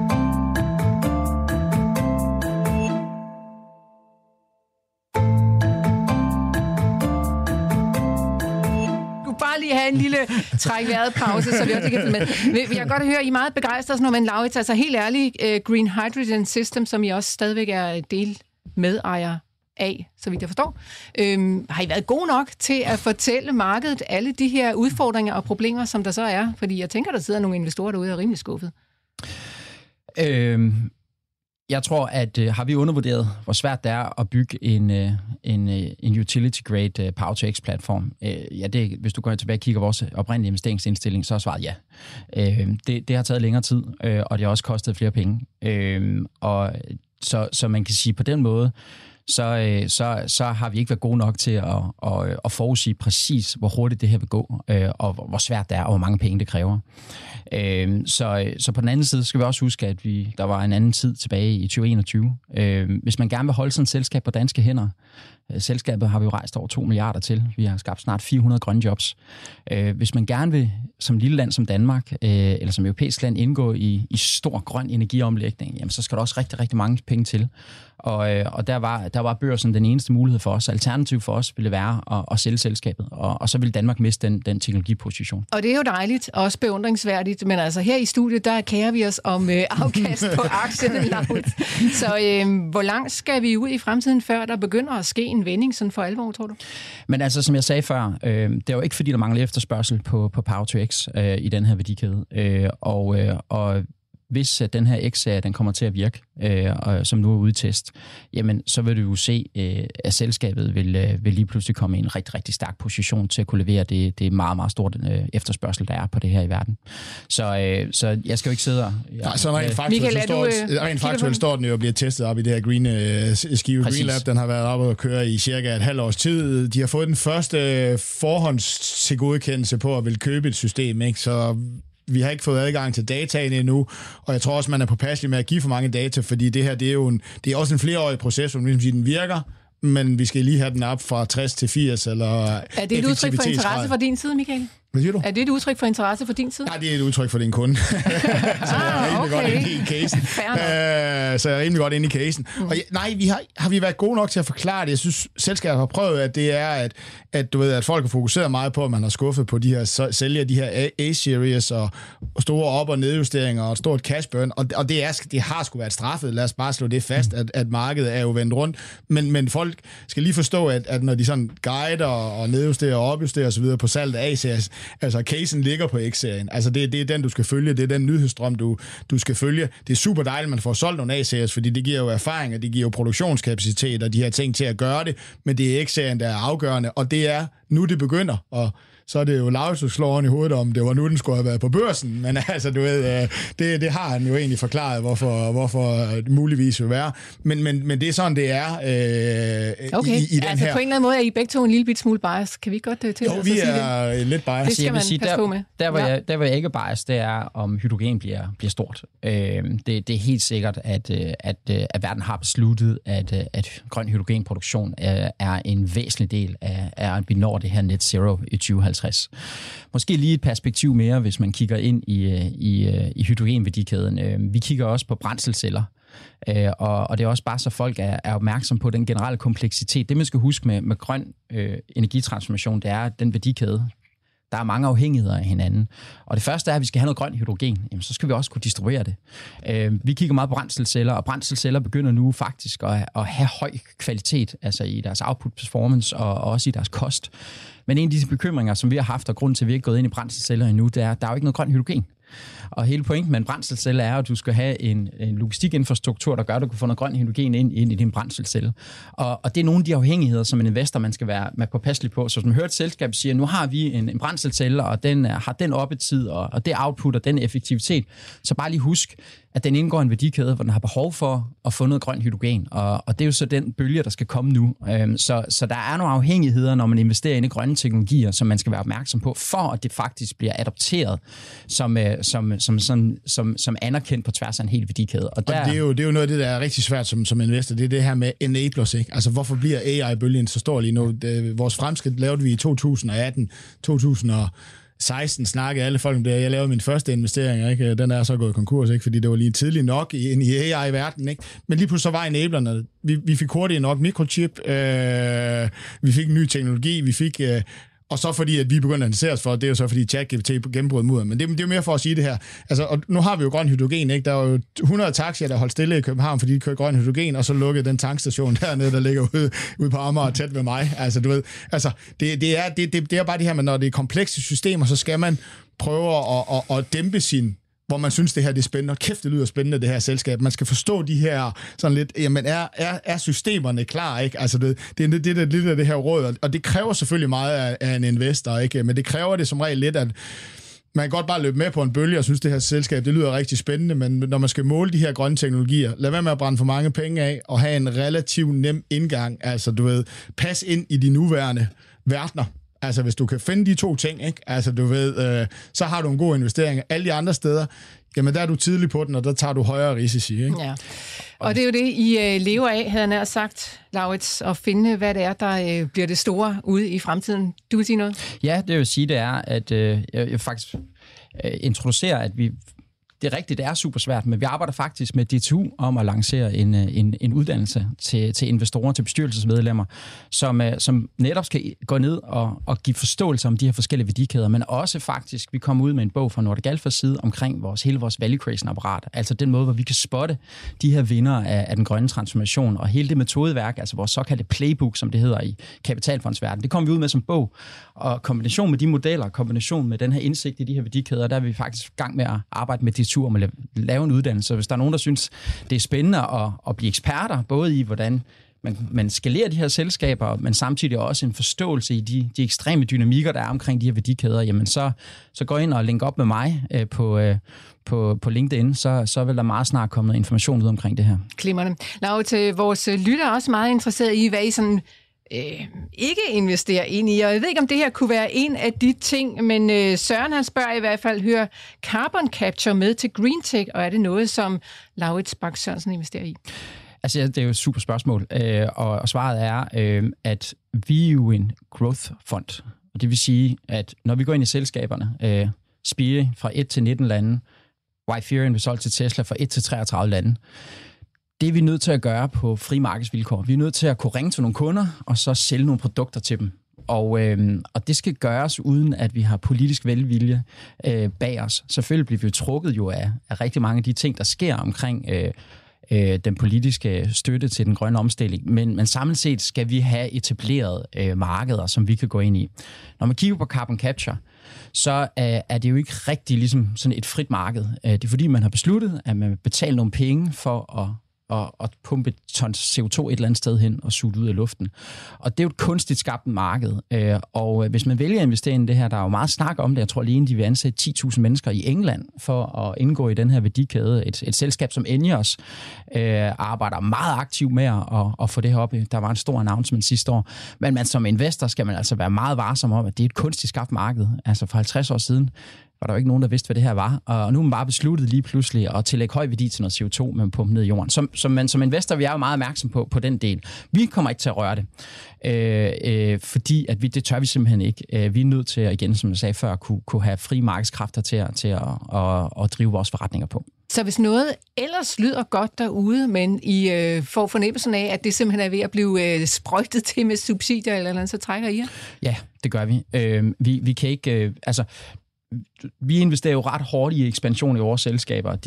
Lige have en lille træk vejret pause, så vi også kan følge med. Jeg kan godt høre, I er meget begejstrede, når man Laurits, altså helt ærligt, Green Hydrogen System, som I også stadigvæk er delmedejer af, så vidt jeg forstår. Har I været gode nok til at fortælle markedet alle de her udfordringer og problemer, som der så er? Fordi jeg tænker, der sidder nogle investorer derude og er rimelig skuffet. Jeg tror, at har vi undervurderet, hvor svært det er at bygge en utility-grade Power-to-X-platform. Hvis du går tilbage og kigger vores oprindelige investeringsindstilling, så er svaret ja. Det har taget længere tid, og det har også kostet flere penge. Så man kan sige på den måde, så har vi ikke været gode nok til at forudsige præcis, hvor hurtigt det her vil gå, og hvor svært det er, og hvor mange penge det kræver. Så på den anden side skal vi også huske, at der var en anden tid tilbage i 2021. Hvis man gerne vil holde sådan et selskab på danske hænder, selskabet har vi jo rejst over 2 milliarder til. Vi har skabt snart 400 grønne jobs. Hvis man gerne vil, som lille land som Danmark, eller som europæisk land, indgå i stor grøn energiomlægning, jamen, så skal der også rigtig, rigtig mange penge til. Og der var børsen den eneste mulighed for os. Alternativ for os ville være at sælge selskabet, og så ville Danmark miste den teknologiposition. Og det er jo dejligt, og også beundringsværdigt, men altså her i studiet, der kærer vi os om afkast på aktien. Så hvor langt skal vi ud i fremtiden, før der begynder at ske en vending sådan for alvor, tror du? Men altså, som jeg sagde før, det er jo ikke fordi, der mangler efterspørgsel på Power-to-X i den her værdikæde. Og hvis den her X-serie, den kommer til at virke, som nu er ude i test, jamen, så vil du jo se, at selskabet vil lige pludselig komme i en rigtig, rigtig stærk position til at kunne levere det meget, meget stort efterspørgsel, der er på det her i verden. Så jeg skal jo ikke sidde og... Så rent faktuelt står den jo og bliver testet op i det her Green Lab. Den har været oppe og køre i cirka et halvt års tid. De har fået den første forhåndstilgodkendelse på at vil købe et system, ikke? Så vi har ikke fået adgang til dataen endnu, og jeg tror også, man er påpasselig med at give for mange data, fordi det her, det er også en flereårig proces, som den virker, men vi skal lige have den op fra 60 til 80, eller er det et udtryk for interesse fra din side, Michael? Hvad siger du? Er det et udtryk for interesse for din side? Nej, det er et udtryk for din kunde. Så jeg er rimelig godt inde i casen. Så jeg er rimelig godt inde i casen. Og har vi været gode nok til at forklare det? Jeg synes, selskabet har prøvet, at det er, at du ved, at folk har fokuseret meget på, at man har skuffet på de her sælger, de her A-series og store op- og nedjusteringer og et stort cash burn. Og det har sgu været straffet. Lad os bare slå det fast, at markedet er jo vendt rundt. Men folk skal lige forstå, at når de sådan guider og nedjusterer og opjusterer osv. på salget af A-series, altså casen ligger på X-serien. Altså det er den, du skal følge. Det er den nyhedsstrøm, du skal følge. Det er super dejligt, at man får solgt nogle A-series, fordi det giver jo erfaring, og det giver jo produktionskapacitet og de her ting til at gøre det. Men det er X-serien, der er afgørende, og det er nu, det begynder. Og så er det jo Laurits, der slår i hovedet om, det var nu, den skulle have været på børsen. Men altså, du ved, det har han jo egentlig forklaret, hvorfor det muligvis vil være. Men det er sådan, det er okay. i den altså, her. På en eller anden måde er I begge to en lille bit smule bias. Kan vi godt til Jo, vi er lidt bias. Det skal man passe på med. Der hvor jeg ikke er bias, det er, om hydrogen bliver stort. Det er helt sikkert, at verden har besluttet, at grøn hydrogenproduktion er en væsentlig del af, at vi når det her net zero i 2050. Måske lige et perspektiv mere, hvis man kigger ind i hydrogenværdikæden. Vi kigger også på brændselsceller, og det er også bare så folk er opmærksom på den generelle kompleksitet. Det man skal huske med grøn energitransformation, det er den værdikæde. Der er mange afhængigheder af hinanden. Og det første er, at vi skal have noget grøn hydrogen. Jamen, så skal vi også kunne distribuere det. Vi kigger meget på brændselsceller, og brændselsceller begynder nu faktisk at have høj kvalitet, altså i deres output performance og også i deres kost. Men en af disse bekymringer, som vi har haft, og grunden til, at vi ikke er gået ind i brændselsceller endnu, det er, at der er jo ikke noget grøn hydrogen. Og hele pointen med en brændselscelle er, at du skal have en logistikinfrastruktur, der gør, at du kan få noget grøn hydrogen ind i din brændselscelle. Og det er nogle af de afhængigheder, som en investor, man skal være påpasselig på. Så hvis man hører et selskab sige, at nu har vi en brændselscelle, og den har den oppetid, og det output, og den effektivitet, så bare lige husk, at den indgår en værdikæde, hvor den har behov for at få noget grøn hydrogen. Og det er jo så den bølge, der skal komme nu. Så der er nogle afhængigheder, når man investerer i grønne teknologier, som man skal være opmærksom på, for at det faktisk bliver adopteret som anerkendt på tværs af en hel værdikæde. Og det er jo noget af det, der er rigtig svært som investor. Det er det her med enablers, ikke? Altså, hvorfor bliver AI-bølgen så stor lige nu? Vores fremskridt lavede vi i 2018, 2016 snakkede alle folk om det. Jeg lavede min første investering, ikke? Den er så gået konkurs, ikke? Fordi det var lige tidligt nok ind i AI-verdenen, ikke? Men lige pludselig så var enablerne. Vi fik hurtigt nok mikrochip, vi fik ny teknologi, vi fik... Og så fordi, at vi begynder at interessere os for, det er jo så fordi ChatGPT gennembrød mod. Men det er jo mere for at sige det her. Altså, og nu har vi jo grøn hydrogen, ikke? Der er jo 100 taxier, der holdt stille i København, fordi de kører grøn hydrogen, og så lukkede den tankstation dernede, der ligger ude på Amager tæt ved mig. Altså, du ved, altså, det er bare det her, men når det er komplekse systemer, så skal man prøve at dæmpe sin... hvor man synes, det her det er spændende. Kæft, det lyder spændende, det her selskab. Man skal forstå de her sådan lidt, jamen er systemerne klar, ikke? Altså det er lidt af det her råd, og det kræver selvfølgelig meget af en investor, ikke? Men det kræver det som regel lidt, at man kan godt bare løbe med på en bølge og synes, det her selskab, det lyder rigtig spændende, men når man skal måle de her grønne teknologier, lad være med at brænde for mange penge af, og have en relativt nem indgang. Altså, du ved, pas ind i de nuværende verdener. Altså, hvis du kan finde de to ting, ikke? Altså, du ved, så har du en god investering. Alle de andre steder, jamen, der er du tidlig på den, og der tager du højere risici, ikke? Ja. Og det er jo det, I lever af, havde jeg nær sagt, Laurits, at finde, hvad det er, der bliver det store ude i fremtiden. Du vil sige noget? Ja, det vil sige, det er, at jeg faktisk introducerer, at vi... Det er rigtigt, det er super svært, men vi arbejder faktisk med DTU om at lancere en uddannelse til investorer, til bestyrelsesmedlemmer, som netop skal gå ned og give forståelse om de her forskellige værdikæder, men også faktisk, vi kommer ud med en bog fra Nordic Alphas side omkring hele vores value creation apparat, altså den måde, hvor vi kan spotte de her vinder af den grønne transformation, og hele det metodeværk, altså vores såkaldte playbook, som det hedder i kapitalfondsverdenen, det kommer vi ud med som bog, og kombination med de modeller, kombination med den her indsigt i de her værdikæder, der er vi faktisk i gang med at arbejde med DTU om at lave en uddannelse. Hvis der er nogen, der synes, det er spændende at blive eksperter, både i, hvordan man skalerer de her selskaber, men samtidig også en forståelse i de ekstreme dynamikker, der er omkring de her værdikæder, jamen så gå ind og link op med mig på LinkedIn, så vil der meget snart komme noget information ud omkring det her. Glimrende. Laurits, vores lytter er også meget interesseret i, hvad I sådan ikke investere ind i. Og jeg ved ikke, om det her kunne være en af de ting, men Søren han spørger i hvert fald, hører carbon capture med til green tech, og er det noget, som Laurits Bak Sørensen investerer i? Altså, det er jo et super spørgsmål, og svaret er, at vi er jo en growth fond. Og det vil sige, at når vi går ind i selskaberne, Spire fra 1 til 19 lande, Wiferion vil solgt til Tesla fra 1 til 33 lande, det er vi nødt til at gøre på fri markedsvilkår. Vi er nødt til at kunne ringe til nogle kunder, og så sælge nogle produkter til dem. Og det skal gøres, uden at vi har politisk velvilje bag os. Selvfølgelig bliver vi jo trukket jo af rigtig mange af de ting, der sker omkring den politiske støtte til den grønne omstilling. Men samlet set skal vi have etableret markeder, som vi kan gå ind i. Når man kigger på carbon capture, så er det jo ikke rigtig ligesom sådan et frit marked. Det er fordi, man har besluttet, at man vil betale nogle penge for at pumpe et ton CO2 et eller andet sted hen og suge det ud af luften. Og det er jo et kunstigt skabt marked. Og hvis man vælger at investere i det her, der er jo meget snak om det. Jeg tror alene, de vil ansætte 10.000 mennesker i England for at indgå i den her værdikæde. Et selskab som Enios arbejder meget aktivt med at få det her op. Der var en stor announcement sidste år. Men man som investor skal man altså være meget varsom om, at det er et kunstigt skabt marked. Altså for 50 år siden var der jo ikke nogen, der vidste, hvad det her var. Og nu er man bare besluttet lige pludselig at tillægge høj værdi til noget CO2, man pumper ned i jorden. Som investor, vi er jo meget opmærksom på den del. Vi kommer ikke til at røre det, fordi at det tør vi simpelthen ikke. Vi er nødt til, igen, som jeg sagde før, kunne have frie markedskræfter til at drive vores forretninger på. Så hvis noget ellers lyder godt derude, men I får fornemmelsen af, at det simpelthen er ved at blive sprøjtet til med subsidier eller andet, så trækker I jer? Ja, det gør vi. Vi kan ikke... Vi investerer jo ret hårdt i ekspansion i vores selskaber.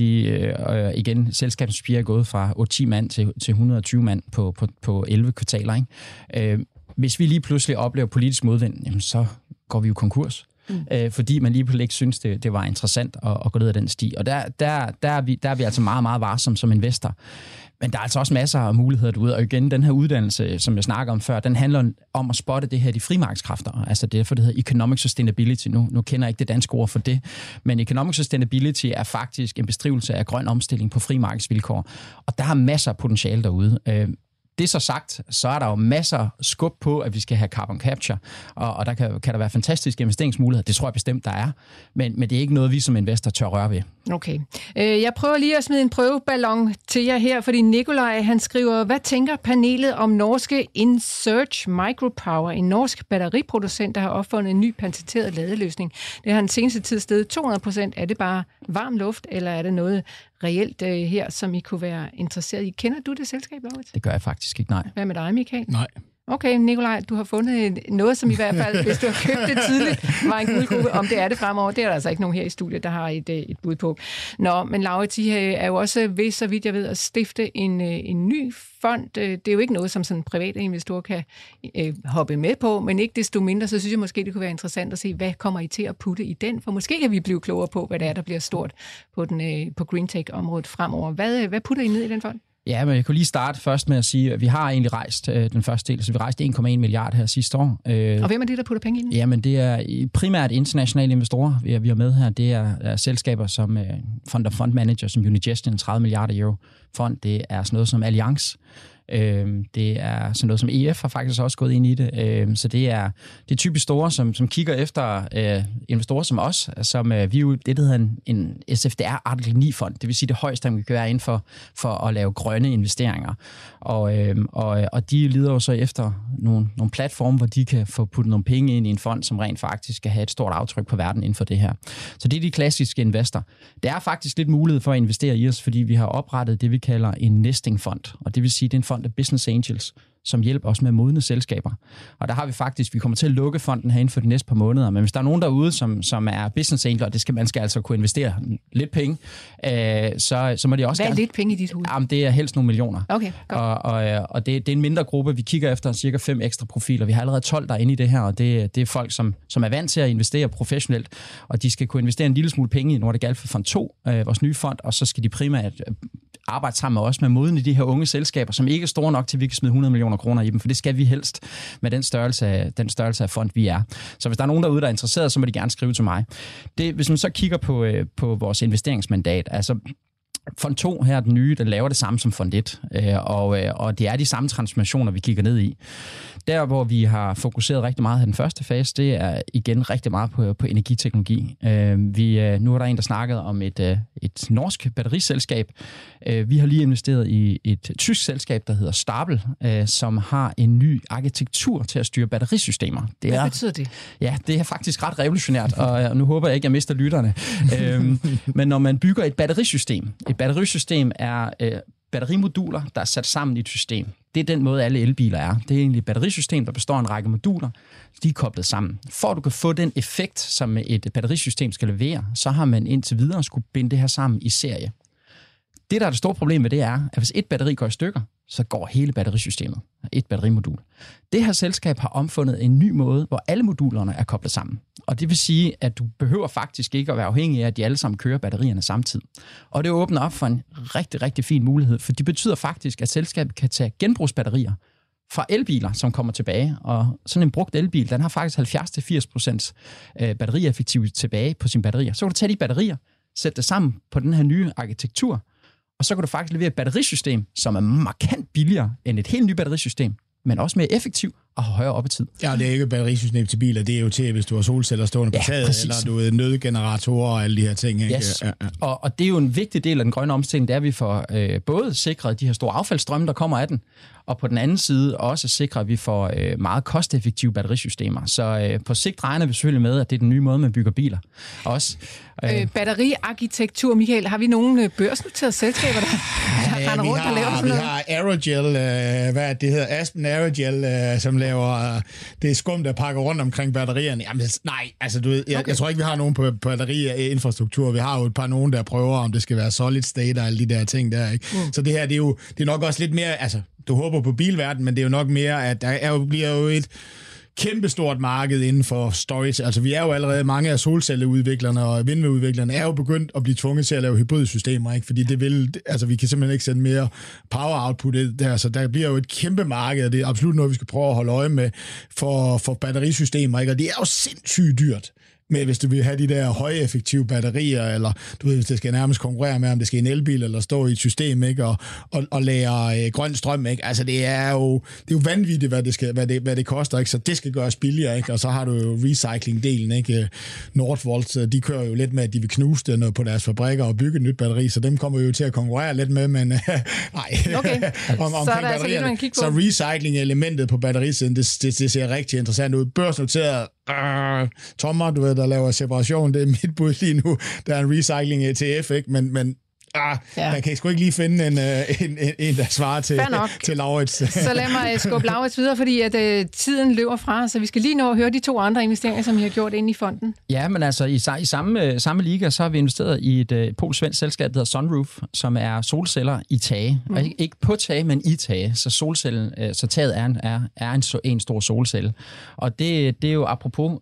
Igen, selskabet Spire er gået fra 8-10 mand til 120 mand på 11 kvartaler. Ikke? Hvis vi lige pludselig oplever politisk modvind, jamen, så går vi jo konkurs. Fordi man lige pludselig ikke synes, det var interessant at gå ned ad den sti. Og der er vi altså meget, meget varsomme som investor. Men der er altså også masser af muligheder derude, og igen, den her uddannelse, som jeg snakker om før, den handler om at spotte det her, de frimarkedskræfter. Altså det hedder Economic Sustainability. Nu kender jeg ikke det danske ord for det, men Economic Sustainability er faktisk en beskrivelse af grøn omstilling på frimarkedsvilkår. Og der er masser af potentiale derude. Det så sagt, så er der jo masser skub på, at vi skal have carbon capture, og der kan der være fantastiske investeringsmuligheder. Det tror jeg bestemt, der er, men det er ikke noget, vi som investor tør røre ved. Okay. Jeg prøver lige at smide en prøveballon til jer her, fordi Nikolaj, han skriver, hvad tænker panelet om norske InSearch Micropower, en norsk batteriproducent, der har opfundet en ny patenteret ladeløsning. Det har den seneste tid steget 200%. Er det bare varm luft, eller er det noget reelt her, som I kunne være interesseret i? Kender du det selskab, Laurits? Det gør jeg faktisk ikke, nej. Hvad med dig, Michael? Nej. Okay, Nikolaj, du har fundet noget, som i hvert fald, hvis du har købt det tidligt, var en guldgruppe. Om det er det fremover, det er der altså ikke nogen her i studiet, der har et bud på. Nå, men Laurits, I er jo også ved, så vidt jeg ved, at stifte en ny fond. Det er jo ikke noget, som sådan private investorer kan hoppe med på, men ikke desto mindre, så synes jeg måske, det kunne være interessant at se, hvad kommer I til at putte i den? For måske kan vi blive klogere på, hvad det er, der bliver stort på green tech-området fremover. Hvad putter I ned i den fond? Ja, men jeg kunne lige starte først med at sige, at vi har egentlig rejst den første del, så vi rejste 1,1 milliard her sidste år. Og hvem er det, der putter penge ind? Jamen, det er primært internationale investorer, vi har med her. Det er selskaber som fund manager, som Unigestion, 30 milliarder euro fond. Det er sådan noget som Allianz. Det er sådan noget som EF har faktisk også gået ind i det. Så det er typisk store, som kigger efter investorer som os, som vi jo det hedder en SFDR Artikel 9-fond. Det vil sige det højeste, man kan være inden for at lave grønne investeringer. Og de lider jo så efter nogle platforme, hvor de kan få puttet nogle penge ind i en fond, som rent faktisk skal have et stort aftryk på verden inden for det her. Så det er de klassiske investorer. Der er faktisk lidt mulighed for at investere i os, fordi vi har oprettet det, vi kalder en nesting-fond. Og det vil sige, det er en fond af business angels, som hjælper os med modne selskaber. Og der har vi kommer til at lukke fonden her inden for de næste par måneder, men hvis der er nogen derude, som er business angel, og man skal altså kunne investere lidt penge, så må de også Hvad er lidt penge i dit hoved? Jamen, det er helst nogle millioner. Okay, og det er en mindre gruppe. Vi kigger efter cirka 5 ekstra profiler. Vi har allerede 12 der er inde i det her, og det er folk, som er vant til at investere professionelt, og de skal kunne investere en lille smule penge i Nordic Alpha Fond 2, vores nye fond, og så skal de primært arbejde sammen med os med moden i de her unge selskaber, som ikke er store nok til, at vi kan smide 100 millioner kroner i dem, for det skal vi helst med den størrelse af fond, vi er. Så hvis der er nogen derude, der er interesseret, så må de gerne skrive til mig. Hvis man så kigger på vores investeringsmandat, altså Fond 2 her, den nye, den laver det samme som Fond 1, og det er de samme transformationer, vi kigger ned i. Der, hvor vi har fokuseret rigtig meget i den første fase, det er igen rigtig meget på energiteknologi. Nu er der en, der snakkede om et norsk batteriselskab. Vi har lige investeret i et tysk selskab, der hedder Stapel, som har en ny arkitektur til at styre batterisystemer. Hvad betyder det? Ja, det er faktisk ret revolutionært, og nu håber jeg ikke, at jeg mister lytterne. Men når man bygger et batterisystem er batterimoduler, der er sat sammen i et system. Det er den måde, alle elbiler er. Det er egentlig et batterisystem, der består af en række moduler. De er koblet sammen. For at du kan få den effekt, som et batterisystem skal levere, så har man indtil videre skulle binde det her sammen i serie. Det, der er det store problem med det, er, at hvis et batteri går i stykker, så går hele batterisystemet. Et batterimodul. Det her selskab har omfundet en ny måde, hvor alle modulerne er koblet sammen. Og det vil sige, at du behøver faktisk ikke at være afhængig af, at de alle sammen kører batterierne samtidig. Og det åbner op for en rigtig, rigtig fin mulighed, for det betyder faktisk, at selskabet kan tage genbrugsbatterier fra elbiler, som kommer tilbage. Og sådan en brugt elbil, den har faktisk 70-80% batterieffektivitet tilbage på sine batterier. Så kan du tage de batterier, sætte det sammen på den her nye arkitektur, og så kan du faktisk levere et batterisystem, som er markant billigere end et helt nyt batterisystem, men også mere effektiv og højere oppetid. Ja, det er ikke et batterisystem til biler, det er jo til, hvis du har solceller stående på taget, eller du har nødgeneratorer og alle de her ting. Ikke? Yes. Ja. Og det er jo en vigtig del af den grønne omstilling, det er, at vi får både sikret de her store affaldsstrømme, der kommer af den, og på den anden side også sikrer, at vi får meget kosteffektive batterisystemer. Så på sigt regner vi selvfølgelig med, at det er den nye måde, man bygger biler. Også batteriarkitektur, Michael, har vi nogle børsnoterede selskaber, der har rundt og laver sådan noget? Vi har Aerogel, hvad det hedder, Aspen Aerogel, som laver det skum, der pakker rundt omkring batterierne. Jamen nej, altså du ved, jeg tror ikke, vi har nogen på batteriinfrastruktur. Vi har jo et par nogen, der prøver, om det skal være solid state og alle de der ting der, ikke? Så det her, det er nok også lidt mere, altså du håber på bilverden, men det er jo nok mere, at bliver jo et kæmpestort marked inden for storage. Altså vi er jo allerede, mange af solcelleudviklerne og vindmølleudviklerne er jo begyndt at blive tvunget til at lave hybridsystemer, ikke? Fordi det vil, altså vi kan simpelthen ikke sende mere power output der, så der bliver jo et kæmpe marked, og det er absolut noget, vi skal prøve at holde øje med for batterisystemer, ikke? Og det er jo sindssygt dyrt. Men hvis du vil have de der højeffektive batterier, eller du ved, hvis det skal nærmest konkurrere med, om det skal i en elbil, eller stå i et system, ikke, og lære grøn strøm, ikke? Altså det er jo vanvittigt, hvad det koster, ikke? Så det skal gøres billigere, ikke? Og så har du jo recycling-delen, ikke? Northvolt, de kører jo lidt med, at de vil knuse det på deres fabrikker og bygge et nyt batteri, så dem kommer vi jo til at konkurrere lidt med, men nej. Okay. Så er der altså lidt, man kigger på. Så recycling-elementet på batterisiden, det ser rigtig interessant ud. Børsnoteret Tommer, du ved, der laver separation, det er mit bud lige nu. Der er en recycling ETF, ikke? Men jeg kan sgu ikke lige finde en der svarer til Laurits. Så lad mig skubbe Laurits videre, fordi at tiden løber fra, så vi skal lige nå at høre de 2 andre investeringer, som I har gjort inde i fonden. Ja, men altså i samme liga, så har vi investeret i et polsk-svensk selskab, der hedder Sunroof, som er solceller i tage. Og ikke på tage, men i tage. Så solcellen, så taget er en stor solcelle. Og det er jo apropos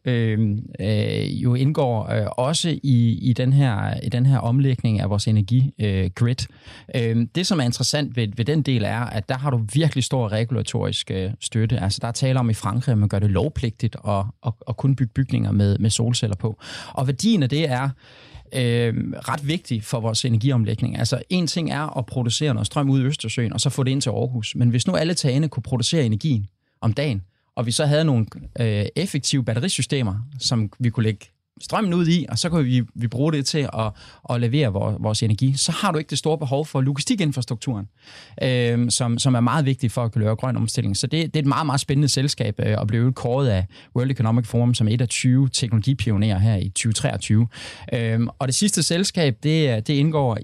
jo indgår også i den her omlægning af vores energi grid. Det, som er interessant ved den del, er, at der har du virkelig stor regulatorisk støtte. Altså, der er tale om i Frankrig, at man gør det lovpligtigt at kunne bygge bygninger med solceller på. Og værdien af det er ret vigtig for vores energiomlægning. Altså, en ting er at producere noget strøm ud i Østersøen, og så få det ind til Aarhus. Men hvis nu alle tagene kunne producere energien om dagen, og vi så havde nogle effektive batterisystemer, som vi kunne lægge strømmen ud i, og så kan vi bruge det til at levere vores energi, så har du ikke det store behov for logistikinfrastrukturen, som er meget vigtig for at kunne lave grøn omstilling. Så det er et meget, meget spændende selskab at blive kåret af World Economic Forum som et af 20 teknologipionerer her i 2023. Og det sidste selskab, det indgår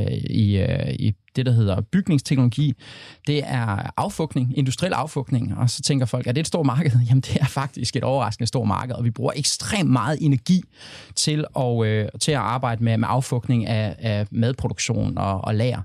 i det, der hedder bygningsteknologi. Det er affugtning, industriel affugtning, og så tænker folk, er det et stort marked? Jamen, det er faktisk et overraskende stort marked, og vi bruger ekstremt meget energi til at arbejde med affugtning af madproduktion og lager.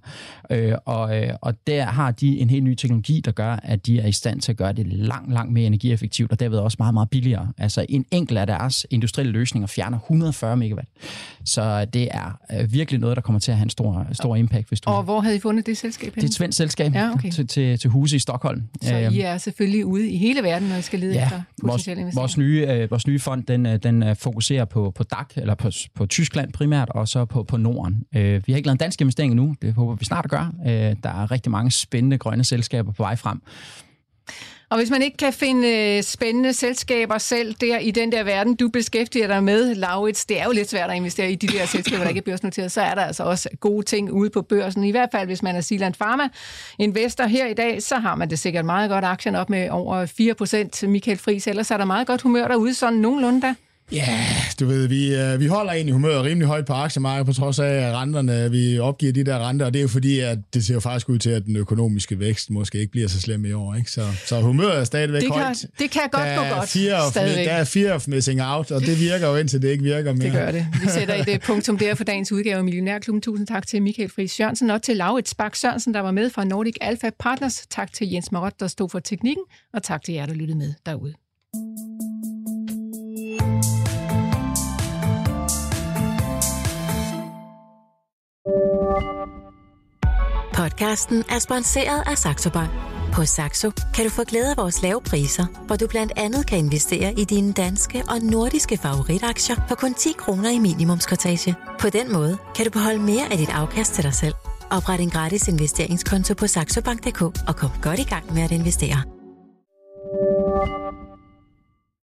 Og der har de en helt ny teknologi, der gør, at de er i stand til at gøre det langt mere energieffektivt, og derved også meget, meget billigere. Altså, en enkelt af deres industrielle løsninger fjerner 140 megawatt. Så det er virkelig noget, der kommer til at have en stor impact. Hvis du... Og hvor havde I I fundet det selskab? Det er et svensk selskab til huse i Stockholm. Så I er selvfølgelig ude i hele verden, når I skal lede efter potentielle investeringer? Vores nye fond, den fokuserer på DACH, eller på Tyskland primært, og så på Norden. Vi har ikke lavet en dansk investering endnu, det håber vi snart at gøre. Der er rigtig mange spændende grønne selskaber på vej frem. Og hvis man ikke kan finde spændende selskaber selv der i den der verden, du beskæftiger dig med, Laurits, det er jo lidt svært at investere i de der selskaber, der ikke er børsnoteret, så er der altså også gode ting ude på børsen. I hvert fald, hvis man er Zealand Pharma investor her i dag, så har man det sikkert meget godt. Aktien op med over 4%, Michael Friis. Ellers er der meget godt humør derude, sådan nogenlunde da. Ja, du ved, vi holder egentlig humøret rimelig højt på aktiemarkedet, på trods af renterne. Vi opgiver de der renter, og det er jo fordi, at det ser jo faktisk ud til, at den økonomiske vækst måske ikke bliver så slem i år. Ikke? Så humøret er stadigvæk højt. Det kan godt gå godt. Der er fear of missing out, og det virker jo indtil det ikke virker mere. Det gør det. Vi sætter et punktum der for dagens udgave af Millionærklubben. Tusind tak til Michael Friis Jørgensen og til Laurits Bak Sørensen, der var med fra Nordic Alpha Partners. Tak til Jens Marot, der stod for teknikken, og tak til jer, der lyttede med derude. Podcasten er sponsoreret af Saxo Bank. På Saxo kan du få glæde af vores lave priser, hvor du blandt andet kan investere i dine danske og nordiske favoritaktier for kun 10 kroner i minimumskortage. På den måde kan du beholde mere af dit afkast til dig selv. Opret en gratis investeringskonto på saxobank.dk og kom godt i gang med at investere.